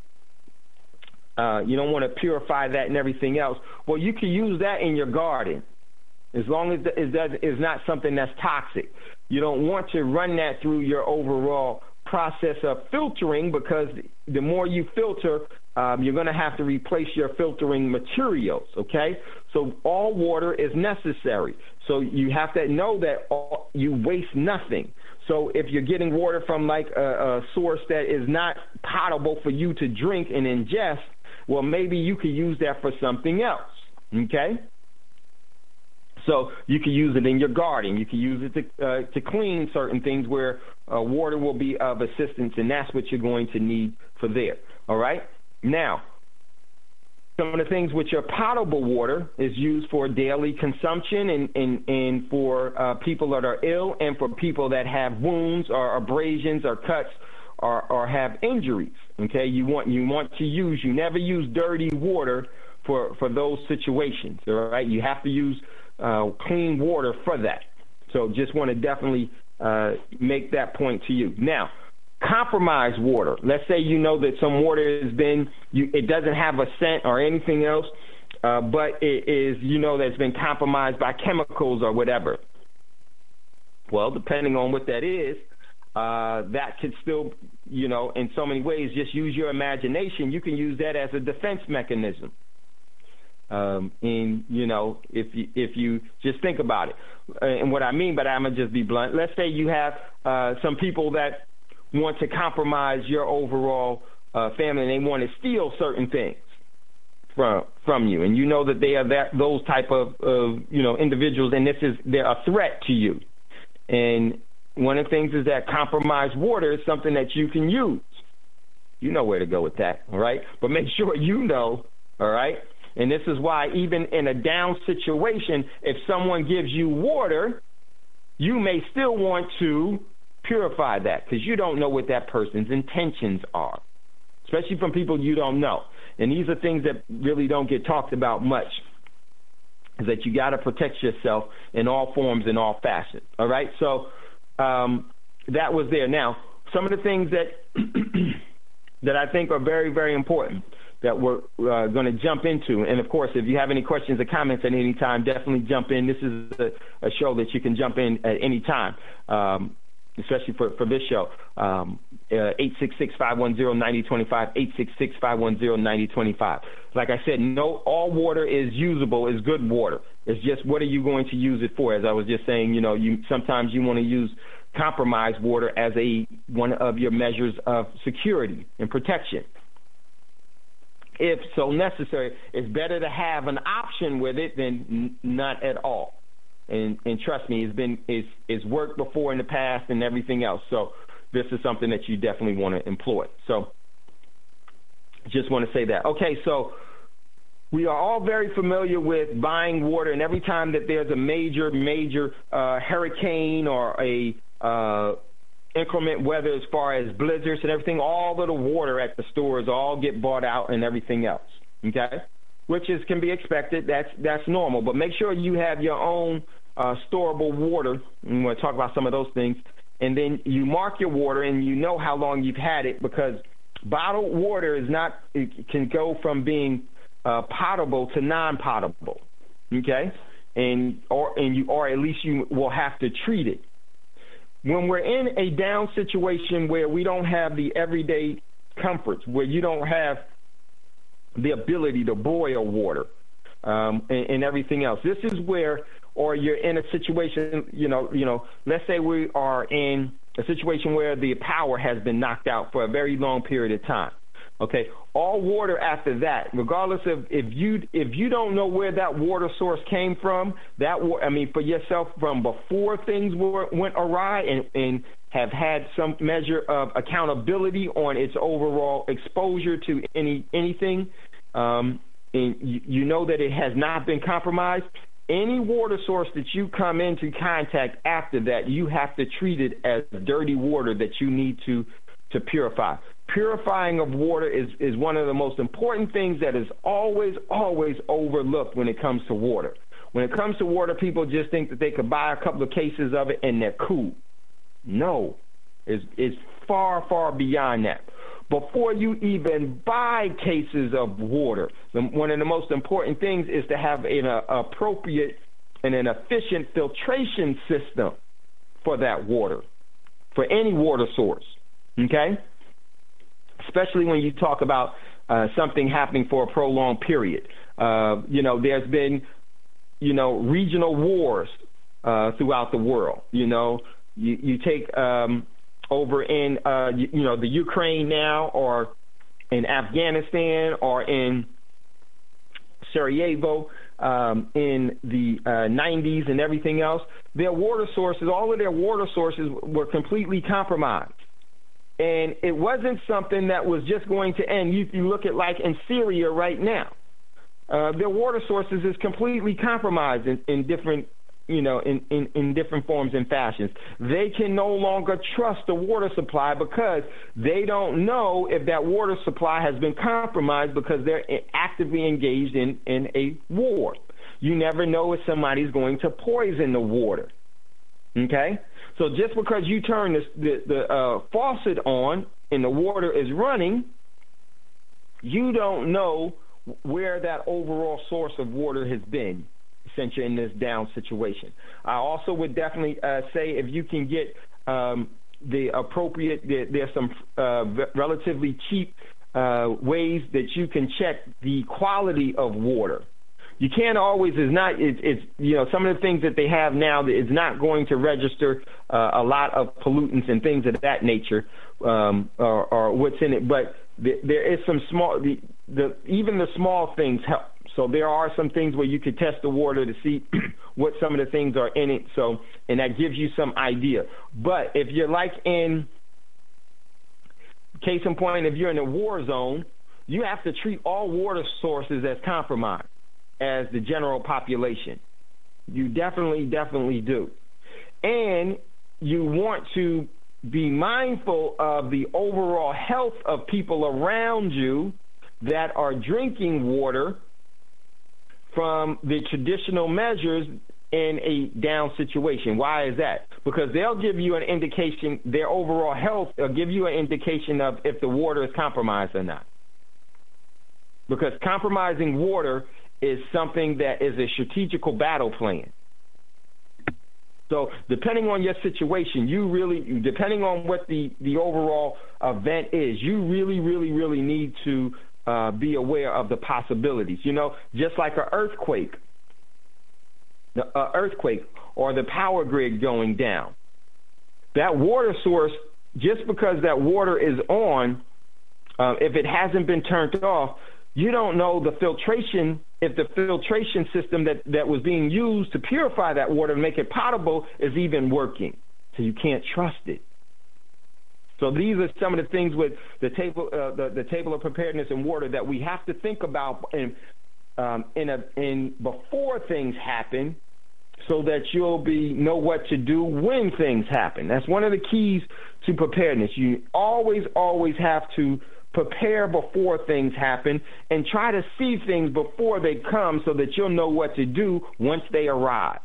uh, you don't want to purify that and everything else. Well, you can use that in your garden as long as it does, is not something that's toxic. You don't want to run that through your overall process of filtering, because the more you filter, um, you're going to have to replace your filtering materials, okay? So all water is necessary. So you have to know that all, you waste nothing. So if you're getting water from like a, a source that is not potable for you to drink and ingest, well, maybe you could use that for something else, okay? So you can use it in your garden. You can use it to, uh, to clean certain things where uh, water will be of assistance, and that's what you're going to need for there, all right? Now, some of the things which are potable water is used for daily consumption and, and, and for uh, people that are ill and for people that have wounds or abrasions or cuts or, or have injuries, okay? You want, you want to use, you never use dirty water for, for those situations, all right? You have to use Uh, clean water for that. So just want to definitely uh, make that point to you. Now, compromised water. Let's say you know that some water has been, you, it doesn't have a scent or anything else, uh, but it is, you know, that's been compromised by chemicals or whatever. Well, depending on what that is, uh, that could still, you know, in so many ways, just use your imagination. You can use that as a defense mechanism. Um, and, you know, if you, if you just think about it, uh, and what I mean by that, I'm going to just be blunt. Let's say you have uh, some people that want to compromise your overall uh, family, and they want to steal certain things from from you, and you know that they are that those type of, of you know, individuals, and this is they're a threat to you. And one of the things is that compromised water is something that you can use. You know where to go with that, all right? But make sure you know, all right? And this is why even in a down situation, if someone gives you water, you may still want to purify that, because you don't know what that person's intentions are, especially from people you don't know. And these are things that really don't get talked about much, is that you got to protect yourself in all forms and all facets, all right? So um, that was there. Now, some of the things that that I think are very, very important that we're uh, going to jump into. And, of course, if you have any questions or comments at any time, definitely jump in. This is a, a show that you can jump in at any time, um, especially for, for this show. Um, uh, eight six six, five one zero, nine zero two five, eight six six, five one zero, nine zero two five. Like I said, no, all water is usable, is good water. It's just what are you going to use it for? As I was just saying, you know, you sometimes you want to use compromised water as a one of your measures of security and protection. If so necessary, it's better to have an option with it than n- not at all. And, and trust me, it's been it's, it's worked before in the past and everything else. So this is something that you definitely want to employ. So just want to say that. Okay, so we are all very familiar with buying water, and every time that there's a major, major uh, hurricane or a uh, inclement weather as far as blizzards and everything, all of the water at the stores all get bought out and everything else, okay? Which is can be expected. That's that's normal. But make sure you have your own uh, storable water. I'm going to talk about some of those things. And then you mark your water and you know how long you've had it, because bottled water is not, it can go from being uh, potable to non-potable, okay? And or and you or at least you will have to treat it. When we're in a down situation where we don't have the everyday comforts, where you don't have the ability to boil water um, and, and everything else, this is where, or you're in a situation, you know, you know, let's say we are in a situation where the power has been knocked out for a very long period of time. Okay, all water after that, regardless of if you if you don't know where that water source came from, that I mean for yourself from before things were, went awry, and, and have had some measure of accountability on its overall exposure to any anything, um, and you, you know that it has not been compromised. Any water source that you come into contact after that, you have to treat it as dirty water that you need to to purify. Purifying of water is, is one of the most important things that is always, always overlooked when it comes to water. When it comes to water, people just think that they could buy a couple of cases of it and they're cool. No, is is far, far beyond that. Before you even buy cases of water, the, one of the most important things is to have an uh, appropriate and an efficient filtration system for that water, for any water source, okay? Especially when you talk about uh, something happening for a prolonged period. Uh, you know, there's been, you know, regional wars uh, throughout the world. You know, you, you take um, over in, uh, you, you know, the Ukraine now, or in Afghanistan, or in Sarajevo um, in the uh, nineties and everything else. Their water sources, all of their water sources were completely compromised. And it wasn't something that was just going to end. You, you look at like in Syria right now. Uh, their water sources is completely compromised in, in different, you know, in, in, in different forms and fashions. They can no longer trust the water supply because they don't know if that water supply has been compromised because they're actively engaged in, in a war. You never know if somebody's going to poison the water. Okay? So just because you turn this, the, the uh, faucet on and the water is running, you don't know where that overall source of water has been since you're in this down situation. I also would definitely uh, say if you can get um, the appropriate, there, there's some uh, relatively cheap uh, ways that you can check the quality of water. You can't always, it's not, it's, it's, you know, some of the things that they have now that is not going to register uh, a lot of pollutants and things of that nature, um, or, or what's in it. But th- there is some small, the, the even the small things help. So there are some things where you could test the water to see what some of the things are in it. So, and that gives you some idea. But if you're like in, case in point, if you're in a war zone, you have to treat all water sources as compromised as the general population. You definitely, definitely do. And you want to be mindful of the overall health of people around you that are drinking water from the traditional measures in a down situation. Why is that? Because they'll give you an indication, their overall health will give you an indication of if the water is compromised or not. Because compromising water is something that is a strategical battle plan. So depending on your situation, you really, depending on what the, the overall event is, you really, really, really need to uh, be aware of the possibilities. You know, just like an earthquake, the uh, earthquake or the power grid going down. That water source, just because that water is on, uh, if it hasn't been turned off, you don't know the filtration, if the filtration system that, that was being used to purify that water and make it potable is even working. So you can't trust it. So these are some of the things with the table, uh, the, the table of preparedness and water that we have to think about in, um, in, a, in before things happen, so that you'll be know what to do when things happen. That's one of the keys to preparedness. You always, always have to prepare before things happen and try to see things before they come so that you'll know what to do once they arrive.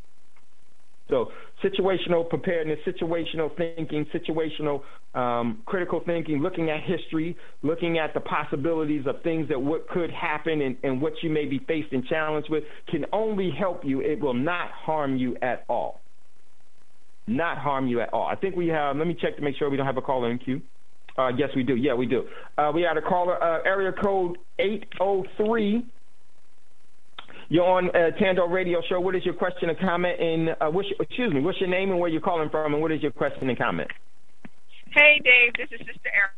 So situational preparedness, situational thinking, situational um, critical thinking, looking at history, looking at the possibilities of things that what could happen and, and what you may be faced and challenged with can only help you. It will not harm you at all. Not harm you at all. I think we have, let me check to make sure we don't have a caller in queue. Uh, yes, we do. Yeah, we do. Uh, we had a caller, uh, area code eight oh three. You're on uh, Tando Radio Show. What is your question and comment? And uh, what's your, excuse me, what's your name and where you're calling from, and what is your question and comment? Hey, Dave. This is Sister Erin.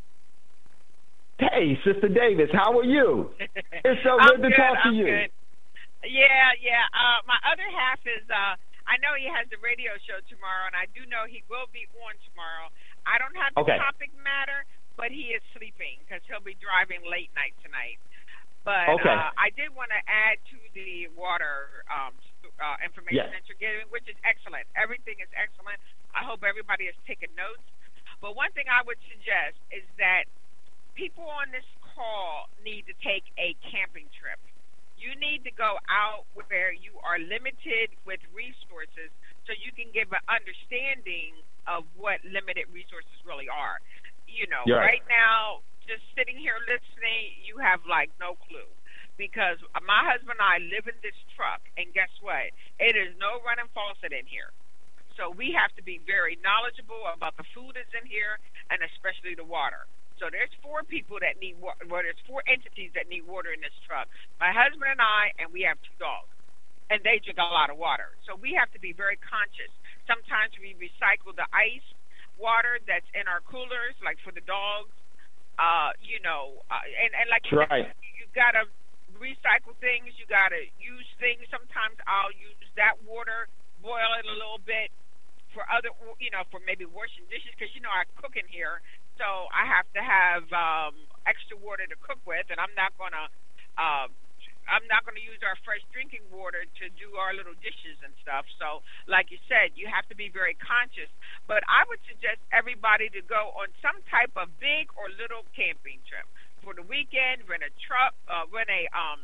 Hey, Sister Davis. How are you? It's so good to good, talk to I'm you. Good. Yeah, yeah. Uh, my other half is, uh, I know he has the radio show tomorrow, and I do know he will be on tomorrow. I don't have the okay. topic matter, but he is sleeping because he'll be driving late night tonight. But okay. uh, I did want to add to the water um, uh, information yes. that you're giving, which is excellent. Everything is excellent. I hope everybody has taken notes. But one thing I would suggest is that people on this call need to take a camping trip. You need to go out where you are limited with resources so you can give an understanding of what limited resources really are. You know, You're right. right now, just sitting here listening, you have like no clue. Because my husband and I live in this truck, and guess what? It is no running faucet in here. So we have to be very knowledgeable about the food that's in here, and especially the water. So there's four people that need water. Well, there's four entities that need water in this truck. My husband and I, and we have two dogs, and they drink a lot of water. So we have to be very conscious. Sometimes we recycle the ice water that's in our coolers, like for the dogs. Uh, you know, uh, and and like you right. said, you gotta recycle things. You gotta use things. Sometimes I'll use that water, boil it a little bit for other, you know, for maybe washing dishes, because you know I cook in here, so I have to have um, extra water to cook with, and I'm not gonna, uh, I'm not gonna use our fresh drinking water to do our little dishes and stuff. So, like you said, you have to be very conscious. But I would suggest everybody to go on some type of big or little camping trip for the weekend. Rent a truck, uh, rent a um.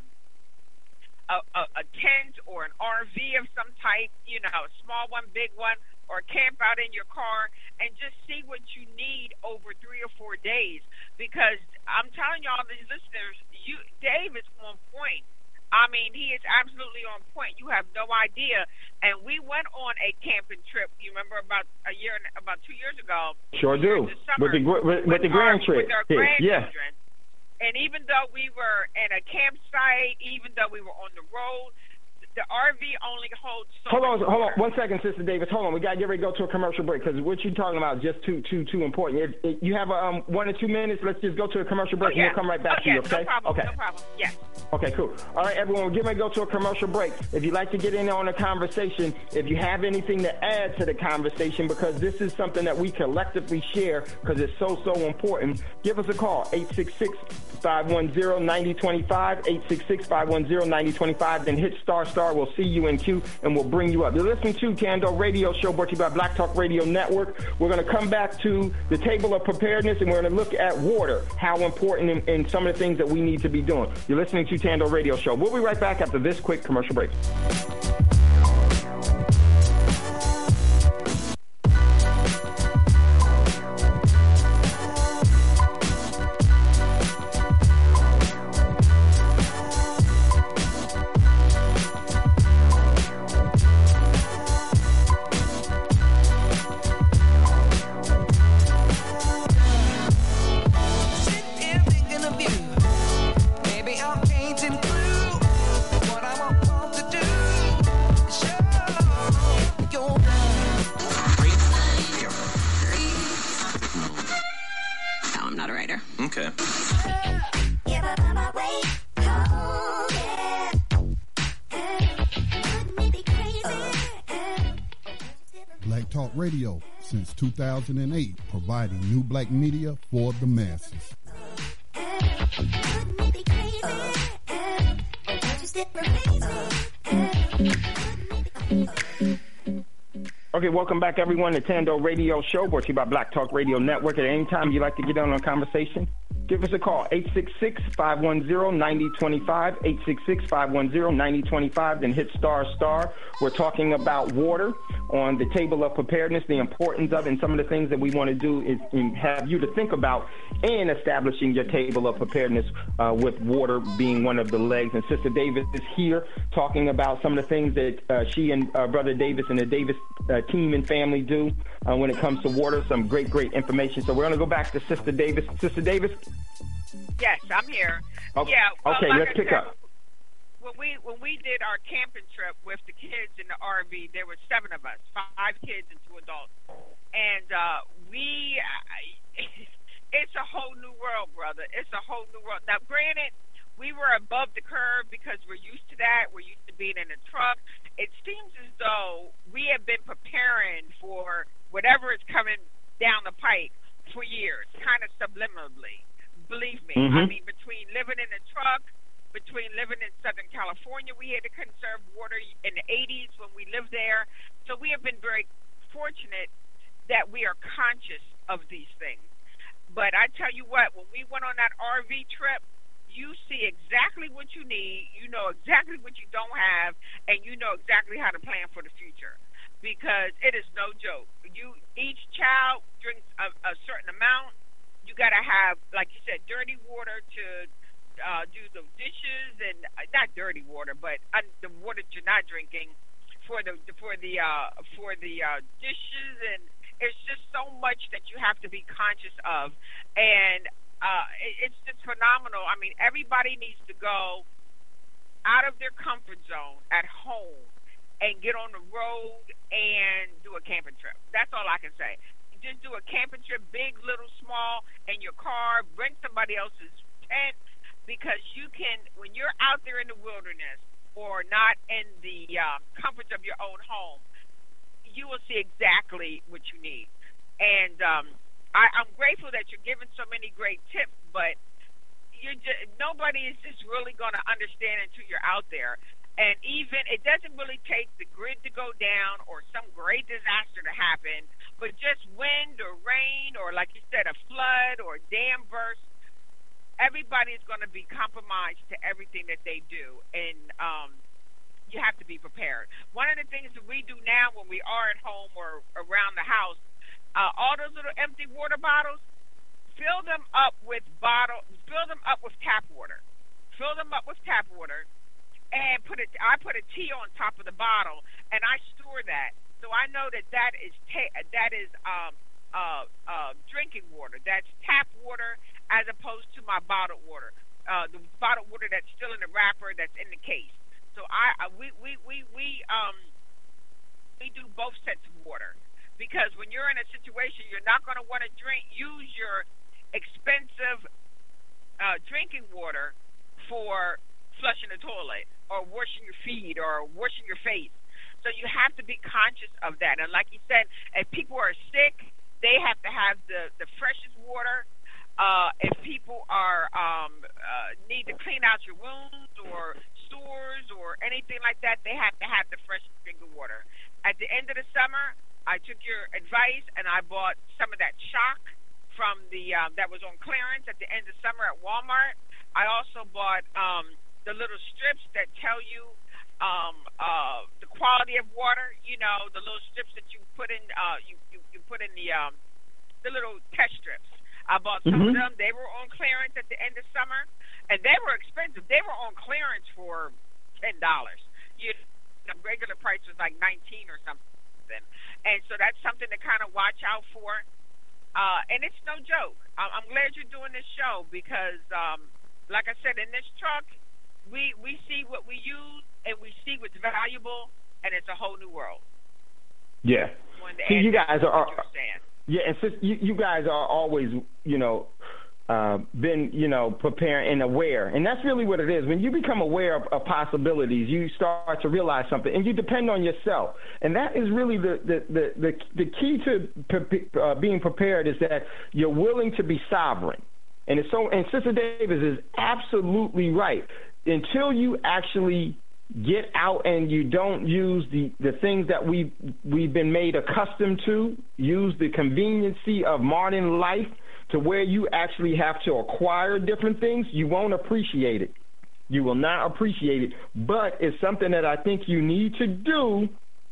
A, a, a tent or an R V of some type, you know, a small one, big one, or camp out in your car and just see what you need over three or four days. Because I'm telling y'all, these listeners, you, Dave is on point. I mean, he is absolutely on point. You have no idea. And we went on a camping trip. You remember about a year, about two years ago. Sure do. The summer, with the with, with, with the our, grand trip. with our Yeah. grandchildren. And even though we were in a campsite, even though we were on the road, the R V only holds so Hold on, much hold on, water. one second, Sister Davis. Hold on, we gotta get ready to go to a commercial break because what you're talking about is just too, too, too important. It, it, you have um one or two minutes. Let's just go to a commercial break, Oh, yeah. and we'll come right back oh, to you. yes, Okay? No problem. Okay. No problem. Yes. Okay, cool. All right, everyone, we're getting ready to go to a commercial break. If you'd like to get in on a conversation, if you have anything to add to the conversation, because this is something that we collectively share because it's so, so important, give us a call, eight six six, five one zero, nine zero two five, eight six six, five one zero, nine zero two five, then hit star star. We'll see you in queue, and we'll bring you up. You're listening to Tando Radio Show, brought to you by Black Talk Radio Network. We're going to come back to the table of preparedness, and we're going to look at water, how important and, and some of the things that we need to be doing. You're listening to Tando Radio Show. We'll be right back after this quick commercial break. Radio since two thousand eight, providing new black media for the masses. Okay, welcome back, everyone, to Tando Radio Show, brought to you by Black Talk Radio Network. At any time you'd like to get on a conversation, give us a call, eight six six, five one zero, nine zero two five, eight six six, five one zero, nine zero two five, then hit star star. We're talking about water on the table of preparedness, the importance of it, and some of the things that we want to do is have you to think about in establishing your table of preparedness uh, with water being one of the legs. And Sister Davis is here talking about some of the things that uh, she and uh, Brother Davis and the Davis uh, team and family do uh, when it comes to water. Some great, great information. So we're going to go back to Sister Davis. Sister Davis? Yes, I'm here. Okay, yeah, well, okay like let's I pick said, up. When we when we did our camping trip with the kids in the R V, there were seven of us, five kids and two adults, and uh, we it's a whole new world, brother. It's a whole new world. Now, granted, we were above the curve because we're used to that. We're used to being in a truck. It seems as though we have been preparing for whatever is coming down the pike for years, kind of subliminally. Believe me. Mm-hmm. I mean, between living in a truck, between living in Southern California, we had to conserve water in the eighties when we lived there. So we have been very fortunate that we are conscious of these things. But I tell you what, when we went on that R V trip, you see exactly what you need, you know exactly what you don't have, and you know exactly how to plan for the future. because it is no joke. You each child drinks a, a certain amount. You got to have, like you said, dirty water to uh, do the dishes, and uh, not dirty water, but uh, the water that you're not drinking for the for the uh, for the uh, dishes, and it's just so much that you have to be conscious of, and uh, it, it's just phenomenal. I mean, everybody needs to go out of their comfort zone at home and get on the road and do a camping trip. That's all I can say. Just do a camping trip, big, little, small, in your car. Rent somebody else's tent, because you can, when you're out there in the wilderness or not in the uh, comforts of your own home, you will see exactly what you need. And um, I, I'm grateful that you're giving so many great tips, but you're just, nobody is just really going to understand until you're out there. And even, it doesn't really take the grid to go down or some great disaster to happen, but just wind or rain or, like you said, a flood or a dam burst. Everybody is going to be compromised to everything that they do, and um, you have to be prepared. One of the things that we do now when we are at home or around the house, uh, all those little empty water bottles, fill them up with bottle, fill them up with tap water. Fill them up with tap water. And put it. I put a T on top of the bottle, and I store that, so I know that that is ta- that is um, uh, uh, drinking water. That's tap water, as opposed to my bottled water, uh, the bottled water that's still in the wrapper, that's in the case. So I, I we, we we we um we do both sets of water, because when you're in a situation, you're not going to want to drink. Use your expensive uh, drinking water for flushing the toilet or washing your feet or washing your face. So you have to be conscious of that. And like you said, if people are sick, they have to have the, the freshest water. Uh, if people are um, uh, need to clean out your wounds or sores or anything like that, they have to have the freshest drinking water. At the end of the summer, I took your advice and I bought some of that Shock from the uh, that was on clearance at the end of summer at Walmart. I also bought um, the little strips that tell you um, uh, the quality of water. You know, the little strips that you put in, uh, you, you you put in the um, the little test strips. I bought some mm-hmm. of them. They were on clearance at the end of summer, and they were expensive. They were on clearance for ten dollars. You, the regular price was like nineteen or something, and so that's something to kind of watch out for. Uh, and it's no joke. I'm glad you're doing this show because, um, like I said, in this truck, we we see what we use and we see what's valuable, and it's a whole new world. Yeah. See, you guys are, are yeah, and since you, you guys are always, you know, uh, been, you know, preparing and aware, and that's really what it is. When you become aware of, of possibilities, you start to realize something, and you depend on yourself. And that is really the the the the, the key to pre- uh, being prepared, is that you're willing to be sovereign. And it's so, and Sister Davis is absolutely right. Until you actually get out and you don't use the, the things that we we've been made accustomed to, use the conveniency of modern life to where you actually have to acquire different things, you won't appreciate it. You will not appreciate it. But it's something that I think you need to do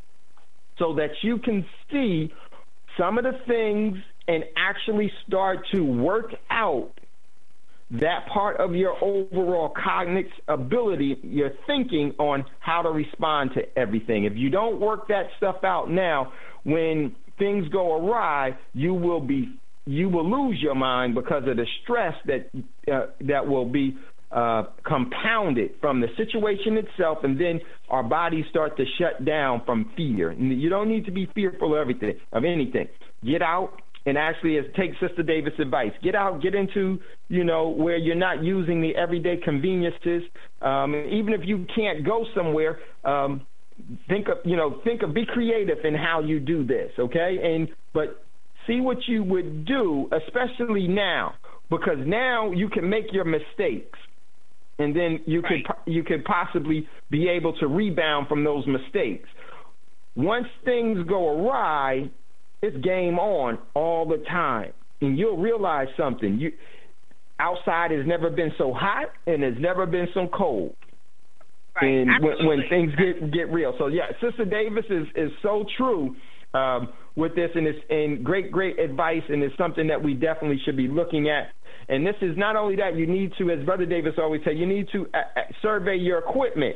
so that you can see some of the things and actually start to work out that part of your overall cognitive ability, your thinking on how to respond to everything. If you don't work that stuff out now, when things go awry, you will be you will lose your mind because of the stress that uh, that will be uh, compounded from the situation itself, and then our bodies start to shut down from fear. And you don't need to be fearful of everything of anything. Get out. And actually, as take Sister Davis' advice, get out, get into, you know, where you're not using the everyday conveniences. Um, even if you can't go somewhere, um, think of, you know, think of, be creative in how you do this, okay? And but see what you would do, especially now, because now you can make your mistakes, and then you right. could you could possibly be able to rebound from those mistakes. Once things go awry, it's game on all the time. And you'll realize something. You, outside has never been so hot and has never been so cold. Right. And when, when Absolutely. things get get real. So yeah, Sister Davis is is so true um, with this, and it's and great great advice, and it's something that we definitely should be looking at. And this is not only that, you need to, as Brother Davis always said, you need to uh, uh, survey your equipment,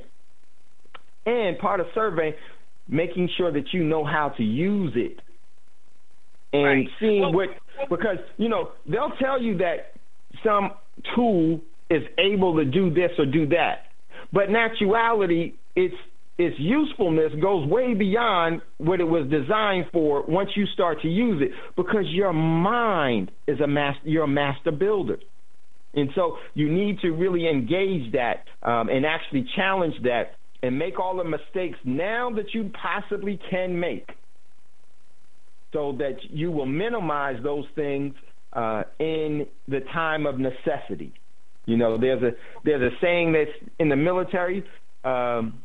and part of survey, making sure that you know how to use it, and Right. seeing Well, what well- because you know they'll tell you that some tool is able to do this or do that. But in actuality, its its usefulness goes way beyond what it was designed for once you start to use it, because your mind is a master, you're a master builder. And so you need to really engage that um, and actually challenge that and make all the mistakes now that you possibly can make, so that you will minimize those things uh, in the time of necessity. You know, there's a there's a saying that's in the military, um,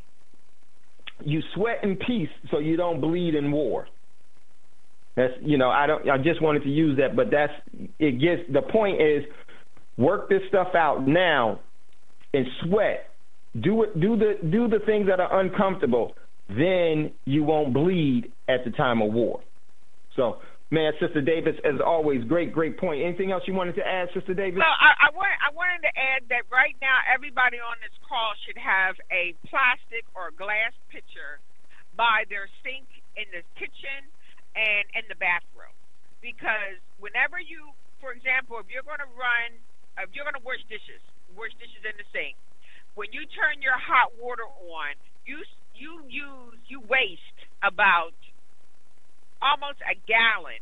you sweat in peace so you don't bleed in war. That's, you know, I don't I just wanted to use that, but that's it gets the point is work this stuff out now and sweat. Do it do the do the things that are uncomfortable, then you won't bleed at the time of war. So, man, Sister Davis, as always, great, great point. Anything else you wanted to add, Sister Davis? Well, I, I, want, I wanted to add that right now everybody on this call should have a plastic or glass pitcher by their sink in the kitchen and in the bathroom. Because whenever you, for example, if you're going to run, if you're going to wash dishes, wash dishes in the sink, when you turn your hot water on, you you use, you waste about almost a gallon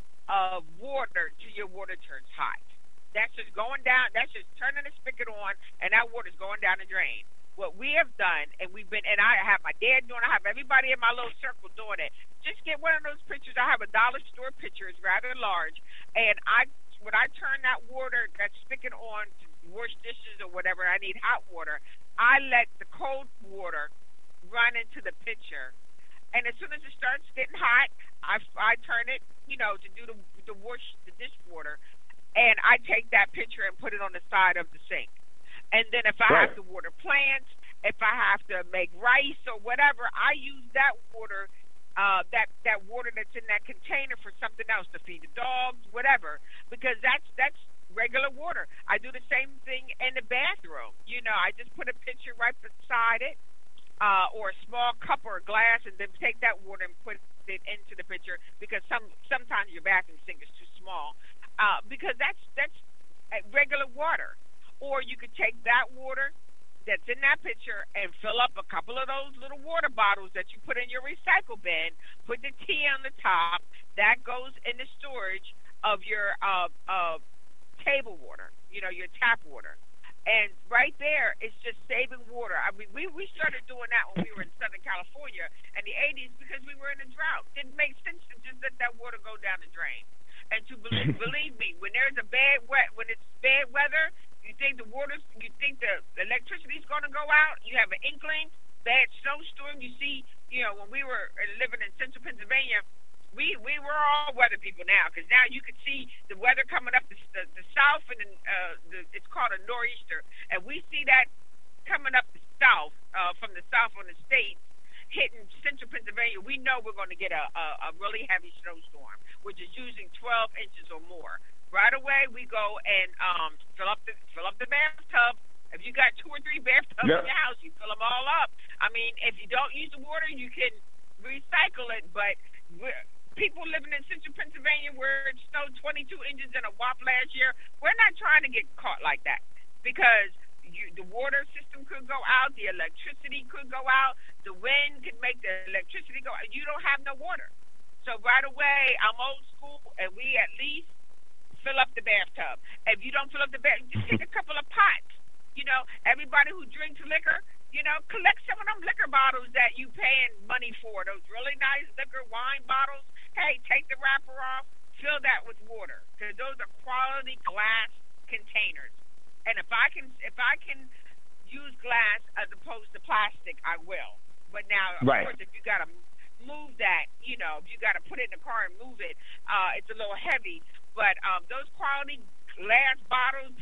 of water till your water turns hot. That's just going down, that's just turning the spigot on, and that water's going down the drain. What we have done, and we've been, and I have my dad doing, I have everybody in my little circle doing it. Just get one of those pitchers. I have a dollar store pitcher, it's rather large, and I, when I turn that water, that spigot on to wash dishes or whatever, I need hot water, I let the cold water run into the pitcher. And as soon as it starts getting hot, I, I turn it, you know, to do the, the wash, the dish water, and I take that pitcher and put it on the side of the sink. And then if I right. have to water plants, if I have to make rice or whatever, I use that water, uh, that that water that's in that container for something else, to feed the dogs, whatever, because that's that's regular water. I do the same thing in the bathroom. You know, I just put a pitcher right beside it. Uh, or a small cup or a glass, and then take that water and put it into the pitcher, because some sometimes your bathroom sink is too small. Uh, because that's that's regular water. Or you could take that water that's in that pitcher and fill up a couple of those little water bottles that you put in your recycle bin. Put the tea on the top. That goes in the storage of your uh, uh, table water. You know, your tap water. And right there, it's just saving water. I mean, we, we started doing that when we were in Southern California in the eighties because we were in a drought. It didn't make sense to just let that water go down the drain. And to believe, believe me, when there's a bad wet, when it's bad weather, you think the water's, you think the electricity's going to go out. You have an inkling, bad snowstorm. You see, you know, when we were living in central Pennsylvania, we we were all weather people now, because now you can see the weather coming up the, the, the south, and the, uh, the, it's called a nor'easter, and we see that coming up the south, uh, from the south on the state, hitting central Pennsylvania. We know we're going to get a, a, a really heavy snowstorm, which is usually twelve inches or more. Right away, we go and um, fill up the fill up the bathtub. If you got two or three bathtubs yep. in your house, you fill them all up. I mean, if you don't use the water, you can recycle it, but we're people living in central Pennsylvania where it snowed twenty-two inches in a W A P last year, we're not trying to get caught like that, because you, the water system could go out, the electricity could go out, the wind could make the electricity go out. You don't have no water. So right away, I'm old school, and we at least fill up the bathtub. If you don't fill up the bathtub, just get a couple of pots. You know, everybody who drinks liquor, you know, collect some of them liquor bottles that you paying money for, those really nice liquor wine bottles. Hey, take the wrapper off, fill that with water, because those are quality glass containers. And if I can, if I can use glass as opposed to plastic, I will. But now, of right. course, if you got to move that, you know, if you got to put it in the car and move it, uh, it's a little heavy. But um, those quality glass bottles,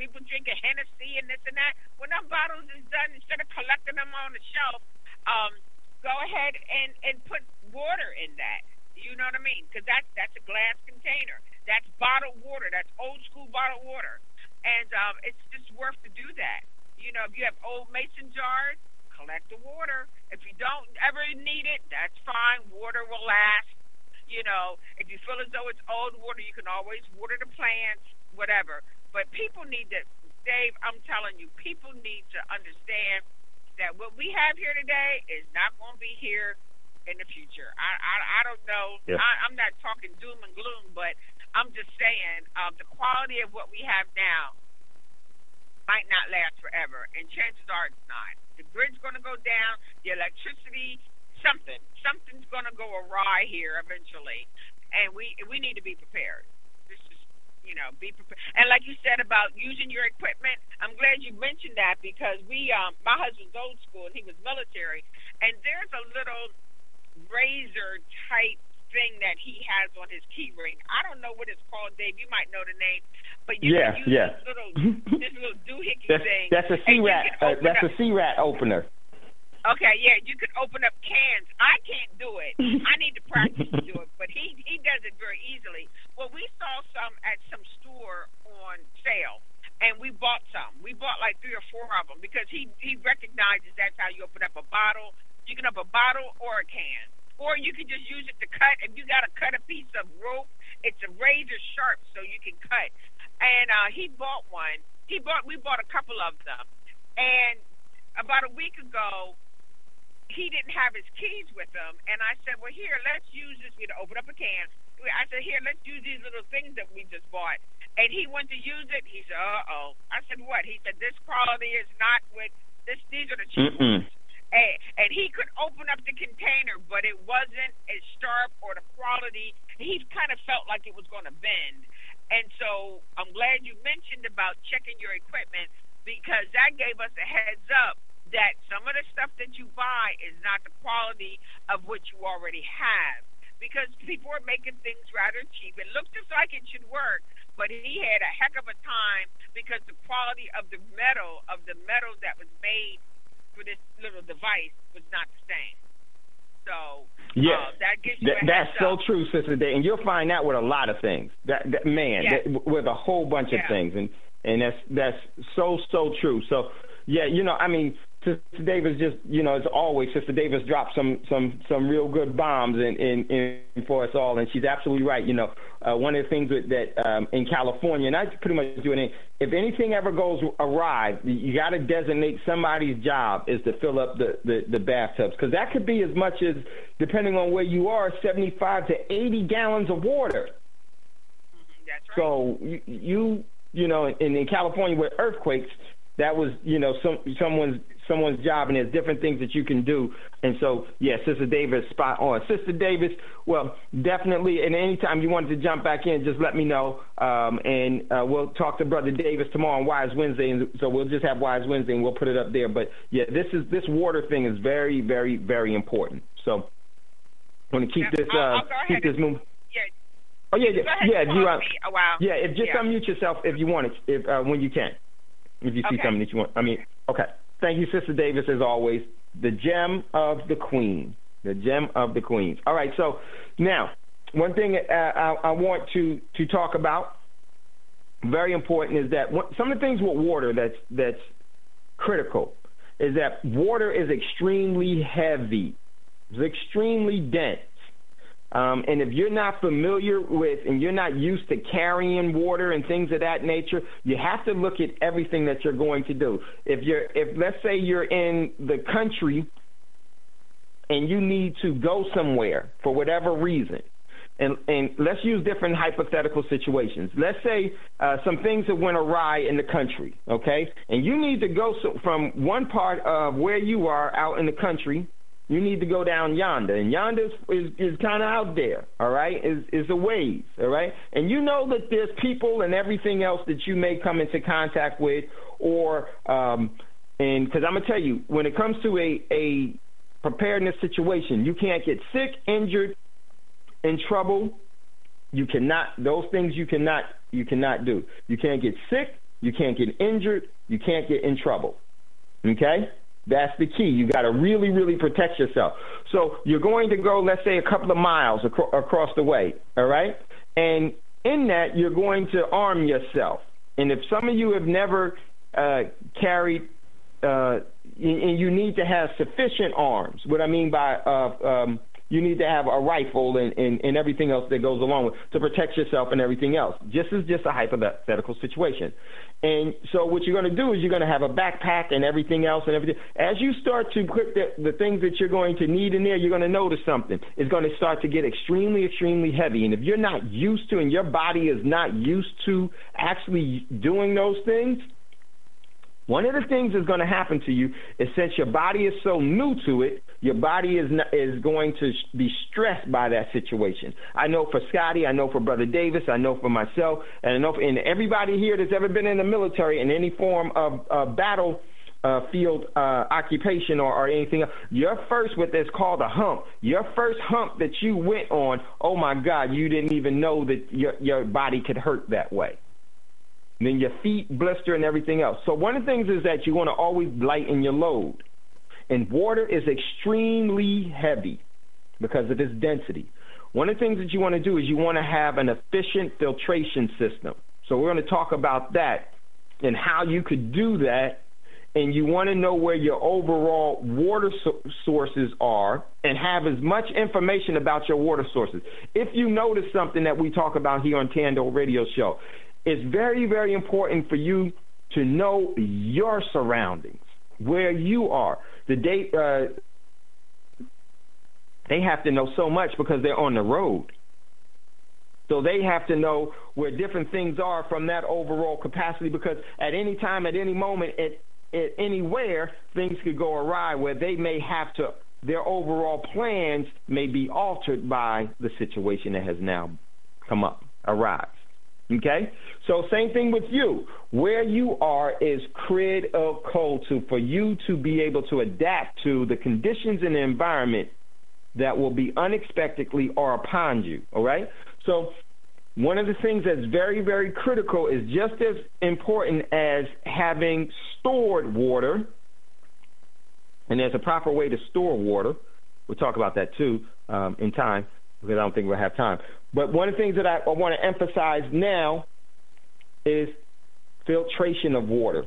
people drinking Hennessy and this and that. When them bottles is done, instead of collecting them on the shelf, um, go ahead and, and put water in that. You know what I mean? Because that's, that's a glass container. That's bottled water. That's old school bottled water. And um, it's just worth to do that. You know, if you have old mason jars, collect the water. If you don't ever need it, that's fine. Water will last. You know, if you feel as though it's old water, you can always water the plants, whatever. But people need to, Dave, I'm telling you, people need to understand that what we have here today is not going to be here in the future. I I, I don't know. Yeah. I, I'm not talking doom and gloom, but I'm just saying um, the quality of what we have now might not last forever, and chances are it's not. The grid's going to go down, the electricity, something, something's going to go awry here eventually, and we we need to be prepared. This is, you know, be prepared. And like you said about using your equipment, I'm glad you mentioned that because we, um, my husband's old school, and he was military, and there's a little razor type thing that he has on his key ring. I don't know what it's called, Dave. You might know the name, but you yeah, can use yeah. this little this little doohickey that's, thing. That's a C rat. Uh, that's up. a C rat opener. Okay, yeah, you could open up cans. I can't do it. I need to practice to do it, but he he does it very easily. Well, we saw some at some store on sale, and we bought some. We bought like three or four of them because he he recognizes that's how you open up a bottle. You can open a bottle or a can, or you can just use it to cut. If you got to cut a piece of rope, it's a razor sharp, so you can cut. And uh, he bought one. He bought. We bought a couple of them, and about a week ago, he didn't have his keys with him, and I said, well, here, let's use this. We'd open up a can. I said, here, let's use these little things that we just bought. And he went to use it. He said, uh-oh. I said, what? He said, this quality is not with this. These are the cheap ones. And, and he could open up the container, but it wasn't as sharp or the quality. He kind of felt like it was going to bend. And so I'm glad you mentioned about checking your equipment because that gave us a heads up that some of the stuff that you buy is not the quality of what you already have because people are making things rather cheap. It looks just like it should work, but he had a heck of a time because the quality of the metal, of the metal that was made for this little device was not the same. So yeah, uh, that gives you that, a that's heads so up. true, Sister Day, and you'll find that with a lot of things. That, that man, Yes. that, with a whole bunch Yeah. of things, and and that's that's so so true. So yeah, you know, I mean, Sister Davis just, you know, as always, Sister Davis dropped some some some real good bombs in in, in for us all, and she's absolutely right. You know, uh, one of the things with, that um, in California, and I pretty much do it. If anything ever goes awry, you got to designate somebody's job is to fill up the, the, the bathtubs because that could be as much as, depending on where you are, seventy-five to eighty gallons of water. Mm-hmm, that's right. So you you, you know, in, in California with earthquakes, that was, you know, some someone's someone's job, and there's different things that you can do. And so, yeah, Sister Davis, spot on. Sister Davis, well, definitely, and anytime you wanted to jump back in, just let me know, um, and uh, we'll talk to Brother Davis tomorrow on Wise Wednesday, and so we'll just have Wise Wednesday, and we'll put it up there. But, yeah, this is this water thing is very, very, very important. So I want to keep Yeah, this I'll, uh, I'll go keep ahead this and, moving. Yeah. Oh, yeah, Go yeah, ahead yeah. and If you, pause uh, me a while. yeah, if just Yeah. unmute yourself if you want it, if uh, when you can, if you see Okay. something that you want. I mean, okay. Thank you, Sister Davis, as always. The gem of the queen. The gem of the queens. All right, so now, one thing uh, I, I want to, to talk about, very important, is that what, some of the things with water that's that's critical is that water is extremely heavy. It's extremely dense. Um, and if you're not familiar with and you're not used to carrying water and things of that nature, you have to look at everything that you're going to do. If you're, if let's say you're in the country and you need to go somewhere for whatever reason, and, and let's use different hypothetical situations. Let's say uh, some things that went awry in the country, okay? And you need to go so, from one part of where you are out in the country. You need to go down yonder, and yonder is, is, is kind of out there, all right, is, is a ways, all right? And you know that there's people and everything else that you may come into contact with, or, um, and because I'm going to tell you, when it comes to a, a preparedness situation, you can't get sick, injured, in trouble. You cannot, those things you cannot, you cannot do. You can't get sick, You can't get injured. You can't get in trouble. Okay? That's the key. You got to really, really protect yourself. So you're going to go, let's say, a couple of miles acro- across the way, all right? And in that, you're going to arm yourself. And if some of you have never uh, carried, uh, and you need to have sufficient arms. What I mean by uh, um, you need to have a rifle and, and, and everything else that goes along with to protect yourself and everything else. This is just a hypothetical situation. And so what you're going to do is you're going to have a backpack and everything else and everything. As you start to put the, the things that you're going to need in there, you're going to notice something. It's going to start to get extremely, extremely heavy. And if you're not used to and your body is not used to actually doing those things, one of the things that's going to happen to you is since your body is so new to it, your body is not, is going to be stressed by that situation. I know for Scotty, I know for Brother Davis, I know for myself, and I know for and everybody here that's ever been in the military in any form of uh, battle uh, field uh, occupation or, or anything else, your first, what is called a hump, your first hump that you went on, oh, my God, you didn't even know that your, your body could hurt that way. And then your feet blister and everything else. So one of the things is that you want to always lighten your load. And water is extremely heavy because of its density. One of the things that you want to do is you want to have an efficient filtration system. So we're going to talk about that and how you could do that. And you want to know where your overall water so- sources are and have as much information about your water sources. If you notice something that we talk about here on Tando Radio Show, it's very, very important for you to know your surroundings, where you are. The day, uh, they have to know so much because they're on the road. So they have to know where different things are from that overall capacity because at any time, at any moment, at, at anywhere, things could go awry where they may have to, their overall plans may be altered by the situation that has now come up, arrived. Okay? So same thing with you. Where you are is critical to for you to be able to adapt to the conditions in the environment that will be unexpectedly or upon you. All right? So one of the things that's very, very critical is just as important as having stored water, and there's a proper way to store water. We'll talk about that too um, in time because I don't think we'll have time. But one of the things that I, I want to emphasize now is filtration of water.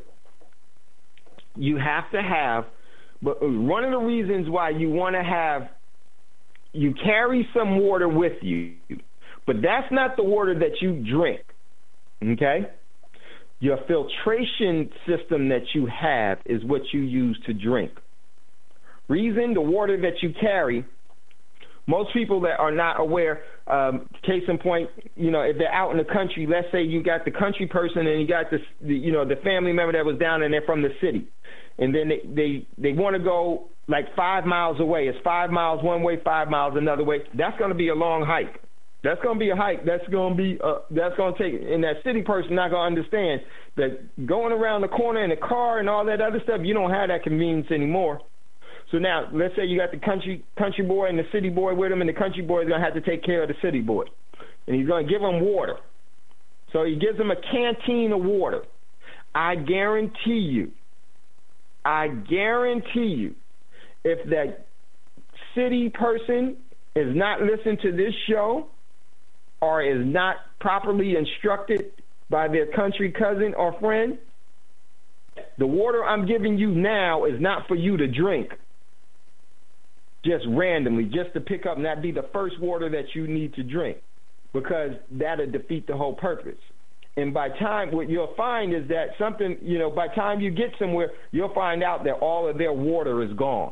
You have to have, but one of the reasons why you want to have, you carry some water with you, but that's not the water that you drink, okay? Your filtration system that you have is what you use to drink. Reason, the water that you carry, most people that are not aware, um, case in point, you know, if they're out in the country, let's say you got the country person and you got this, the, you know, the family member that was down and they're from the city. And then they, they, they want to go like five miles away. It's five miles one way, five miles another way. That's going to be a long hike. That's going to be a hike. That's going to be, uh, that's going to take, and that city person not going to understand that going around the corner in the car and all that other stuff, you don't have that convenience anymore. So now, let's say you got the country country boy and the city boy with him, and the country boy is going to have to take care of the city boy. And he's going to give him water. So he gives him a canteen of water. I guarantee you, I guarantee you, if that city person is not listening to this show or is not properly instructed by their country cousin or friend, the water I'm giving you now is not for you to drink. Just randomly, just to pick up, and that be the first water that you need to drink, because that'll defeat the whole purpose. And by time, what you'll find is that something, you know, by time you get somewhere, you'll find out that all of their water is gone.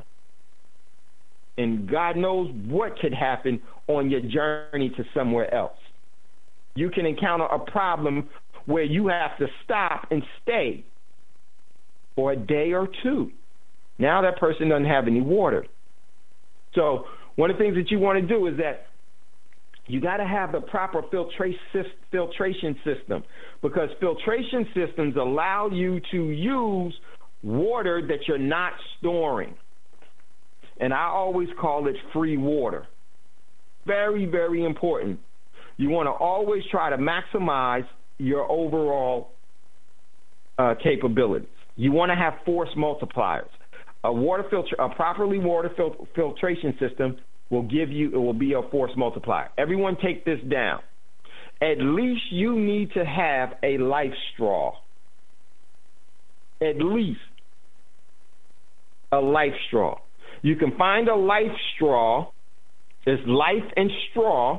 And God knows what could happen on your journey to somewhere else. You can encounter a problem where you have to stop and stay for a day or two. Now that person doesn't have any water. So one of the things that you want to do is that you got to have the proper filtration system, because filtration systems allow you to use water that you're not storing. And I always call it free water. Very, very important. You want to always try to maximize your overall uh, capabilities. You want to have force multipliers. A water filter, a properly water fil- filtration system will give you, it will be a force multiplier. Everyone take this down. At least you need to have a life straw. At least a life straw. You can find a life straw. It's life and straw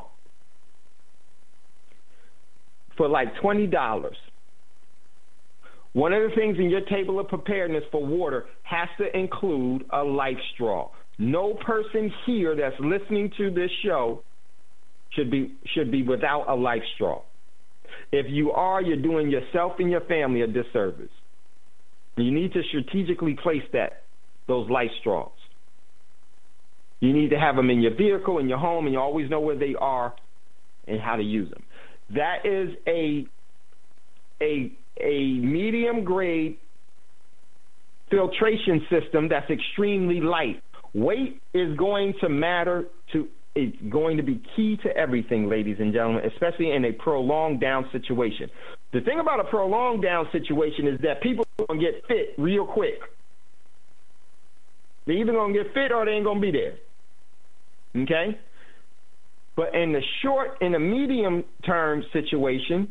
for like twenty dollars. One of the things in your table of preparedness for water has to include a life straw. No person here that's listening to this show should be should be without a life straw. If you are, you're doing yourself and your family a disservice. You need to strategically place that, those life straws. You need to have them in your vehicle, in your home, and you always know where they are and how to use them. That is a a a medium grade filtration system that's extremely light. Weight is going to matter to it's going to be key to everything, ladies and gentlemen, especially in a prolonged down situation. The thing about a prolonged down situation is that people are going to get fit real quick. They're either going to get fit or they ain't going to be there. Okay? But in the short and the medium term situation,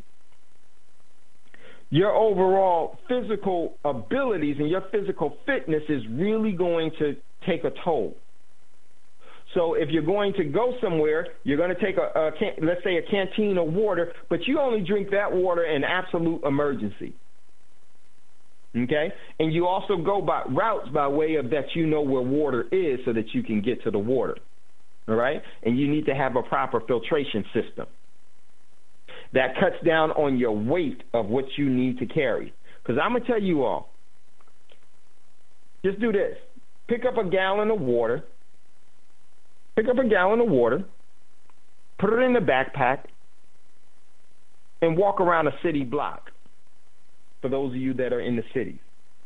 your overall physical abilities and your physical fitness is really going to take a toll. So if you're going to go somewhere, you're going to take a, a can, let's say a canteen of water, but you only drink that water in absolute emergency. Okay? And you also go by routes by way of that you know where water is so that you can get to the water. All right? And you need to have a proper filtration system that cuts down on your weight of what you need to carry. Because I'm going to tell you all, just do this. Pick up a gallon of water. Pick up a gallon of water, put it in the backpack, and walk around a city block. For those of you that are in the city,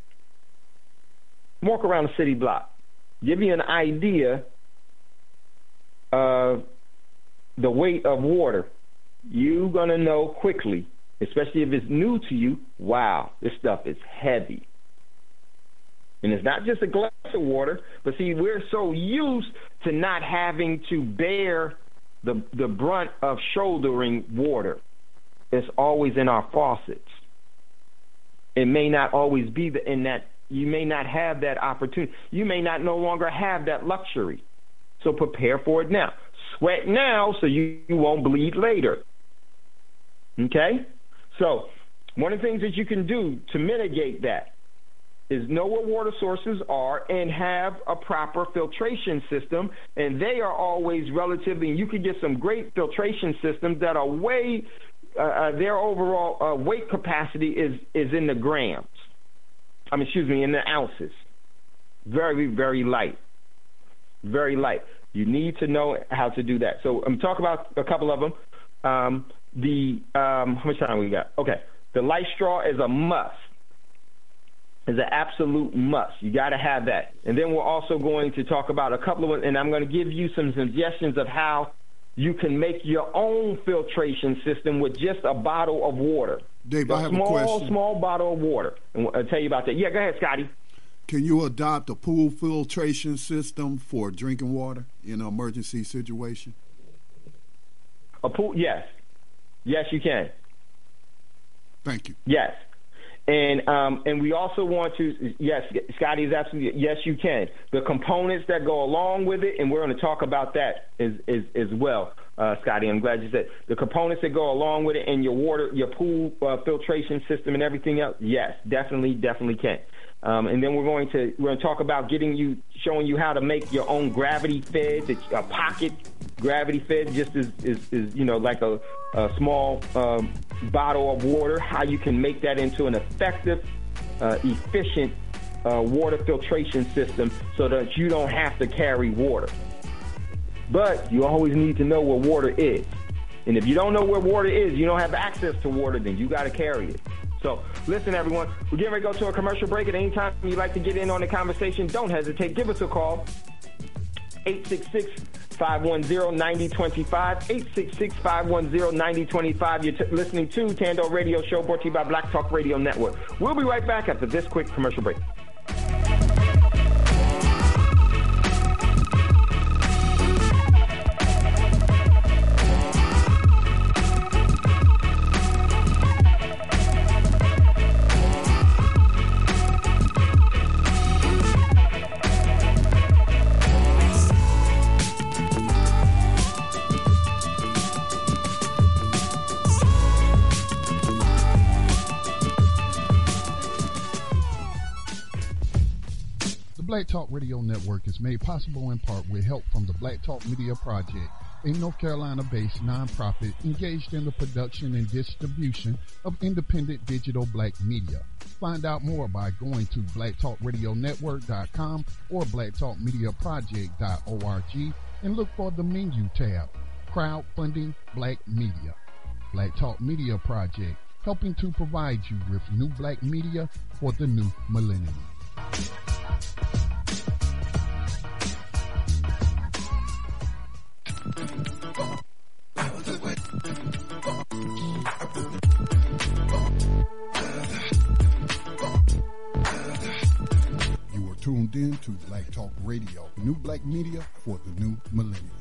walk around a city block. Give you an idea of the weight of water. You're going to know quickly, especially if it's new to you, wow, this stuff is heavy. And it's not just a glass of water, but see, we're so used to not having to bear the the brunt of shouldering water. It's always in our faucets. It may not always be the, in that, you may not have that opportunity. You may not no longer have that luxury. So prepare for it now. Sweat now so you, you won't bleed later. Okay? So one of the things that you can do to mitigate that is know what water sources are and have a proper filtration system, and they are always relatively, and you can get some great filtration systems that are way, uh, uh, their overall uh, weight capacity is, is in the grams. I mean, excuse me, in the ounces. Very, very light. Very light. You need to know how to do that. So I'm talking about a couple of them. Um, the, um, how much time we got? Okay. The life straw is a must. Is an absolute must. You got to have that. And then we're also going to talk about a couple of, and I'm going to give you some suggestions of how you can make your own filtration system with just a bottle of water. Dave, a I have small, a question. Small bottle of water. And I'll tell you about that. Yeah, go ahead, Scotty. Can you adopt a pool filtration system for drinking water in an emergency situation? A pool, yes. Yes, you can. Thank you. Yes. And um, and we also want to, yes, Scotty is absolutely, yes, you can. The components that go along with it, and we're going to talk about that as, as, as well, uh, Scotty. I'm glad you said. The components that go along with it and your water, your pool uh, filtration system and everything else, yes, definitely, definitely can. Um, and then we're going to we're going to talk about getting you, showing you how to make your own gravity fed, a pocket gravity fed, just as, as, as you know, like a, a small um, bottle of water. How you can make that into an effective, uh, efficient uh, water filtration system, so that you don't have to carry water. But you always need to know where water is, and if you don't know where water is, you don't have access to water, then you got to carry it. So, listen, everyone, we're getting ready to go to a commercial break. At any time you'd like to get in on the conversation, don't hesitate. Give us a call, eight six six, five one zero, nine zero two five, eight six six, five one zero, nine zero two five. You're t- listening to Tando Radio Show, brought to you by Black Talk Radio Network. We'll be right back after this quick commercial break. Black Talk Radio Network is made possible in part with help from the Black Talk Media Project, a North Carolina-based nonprofit engaged in the production and distribution of independent digital black media. Find out more by going to black talk radio network dot com or black talk media project dot org and look for the menu tab, Crowdfunding Black Media. Black Talk Media Project, helping to provide you with new black media for the new millennium. You are tuned in to Black Talk Radio, new black media for the new millennium.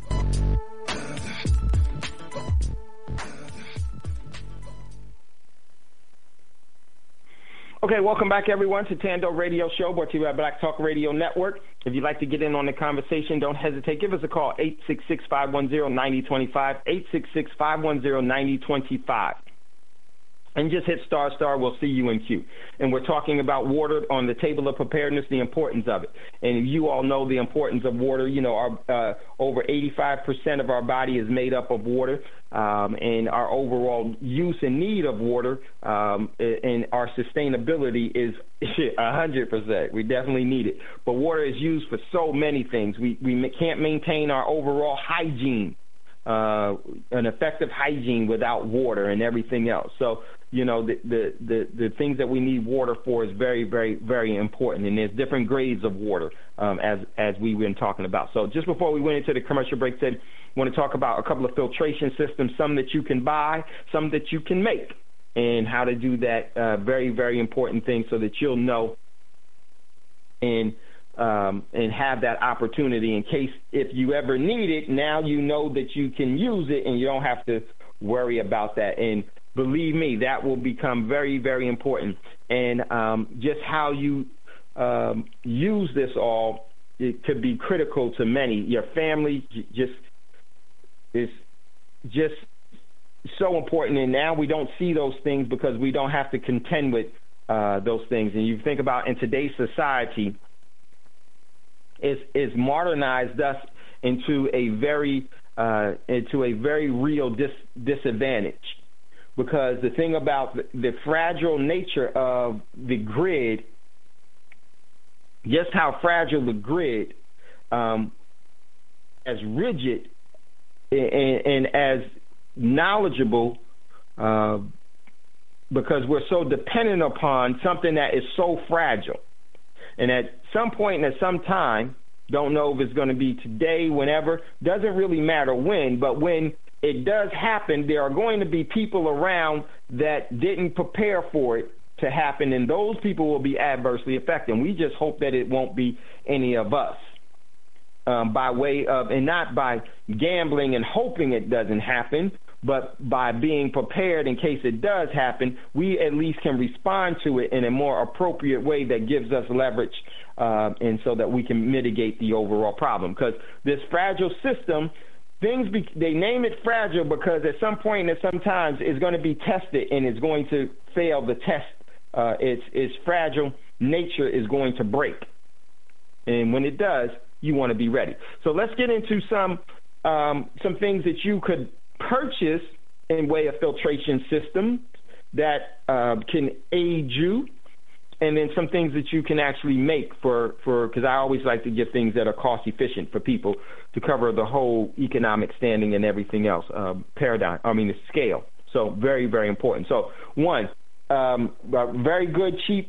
Okay, welcome back, everyone, to Tando Radio Show, brought to you by Black Talk Radio Network. If you'd like to get in on the conversation, don't hesitate. Give us a call, eight six six, five one zero, nine zero two five, eight six six, five one zero, nine zero two five. And just hit star star, we'll see you in queue. And we're talking about water on the table of preparedness, the importance of it. And you all know the importance of water. You know, our uh, over eighty-five percent of our body is made up of water, um, and our overall use and need of water um, and our sustainability is one hundred percent. We definitely need it. But water is used for so many things. We, we can't maintain our overall hygiene, uh, an effective hygiene without water and everything else. So, you know, the, the, the, the things that we need water for is very, very, very important. And there's different grades of water, um, as as we've been talking about. So just before we went into the commercial break, said I want to talk about a couple of filtration systems, some that you can buy, some that you can make, and how to do that. Uh, very, very important thing so that you'll know and um, and have that opportunity in case if you ever need it. Now you know that you can use it and you don't have to worry about that. And believe me, that will become very, very important. And um, just how you um, use this all, it could be critical to many. Your family just is just so important. And now we don't see those things because we don't have to contend with uh, those things. And you think about in today's society, it's, it's modernized us into a very uh, into a very real dis- disadvantage. Because the thing about the, the fragile nature of the grid, just how fragile the grid, um, as rigid and, and as knowledgeable, uh, because we're so dependent upon something that is so fragile. And at some point and at some time, don't know if it's going to be today, whenever, doesn't really matter when, but when it does happen, there are going to be people around that didn't prepare for it to happen, and those people will be adversely affected. And we just hope that it won't be any of us, um, by way of, and not by gambling and hoping it doesn't happen, but by being prepared in case it does happen. We at least can respond to it in a more appropriate way that gives us leverage, uh, and so that we can mitigate the overall problem. Because this fragile system, Things be, they name it fragile because at some point and at some times it's going to be tested and it's going to fail the test. Uh, its its fragile nature is going to break, and when it does, you want to be ready. So let's get into some um, some things that you could purchase in way of filtration systems that uh, can aid you, and then some things that you can actually make for for because I always like to give things that are cost efficient for people to cover the whole economic standing and everything else, um, paradigm, I mean, the scale. So very, very important. So one, um, a very good, cheap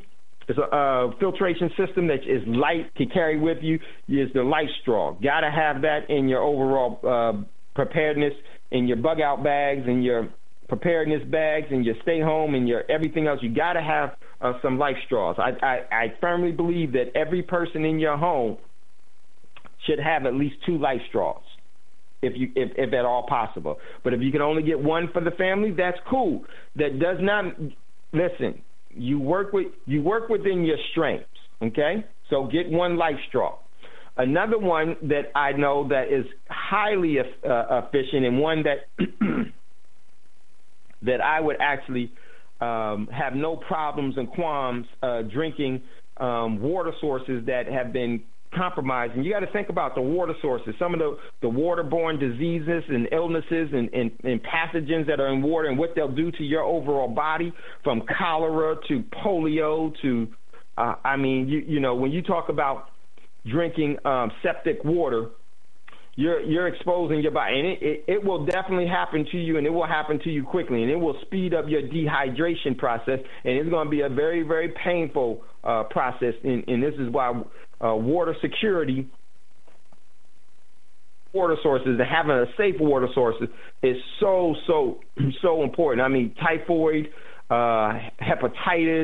it's a uh, filtration system that is light to carry with you is the Life Straw. Got to have that in your overall uh, preparedness, in your bug out bags, in your preparedness bags, and your stay home, and your everything else. You got to have uh, some Life Straws. I, I, I firmly believe that every person in your home should have at least two Life Straws, if you if, if at all possible. But if you can only get one for the family, that's cool. That does not listen. You work with you work within your strengths. Okay, so get one Life Straw. Another one that I know that is highly uh, efficient, and one that that I would actually um, have no problems and qualms uh, drinking um, water sources that have been compromised. And you got to think about the water sources, some of the, the waterborne diseases and illnesses and, and, and pathogens that are in water, and what they'll do to your overall body, from cholera to polio to, uh, I mean, you, you know, when you talk about drinking um, septic water, you're you're exposing your body, and it, it, it will definitely happen to you, and it will happen to you quickly, and it will speed up your dehydration process, and it's going to be a very, very painful uh, process, and, and this is why uh, water security, water sources, and having a safe water source is so, so, so important. I mean, typhoid, uh, hepatitis,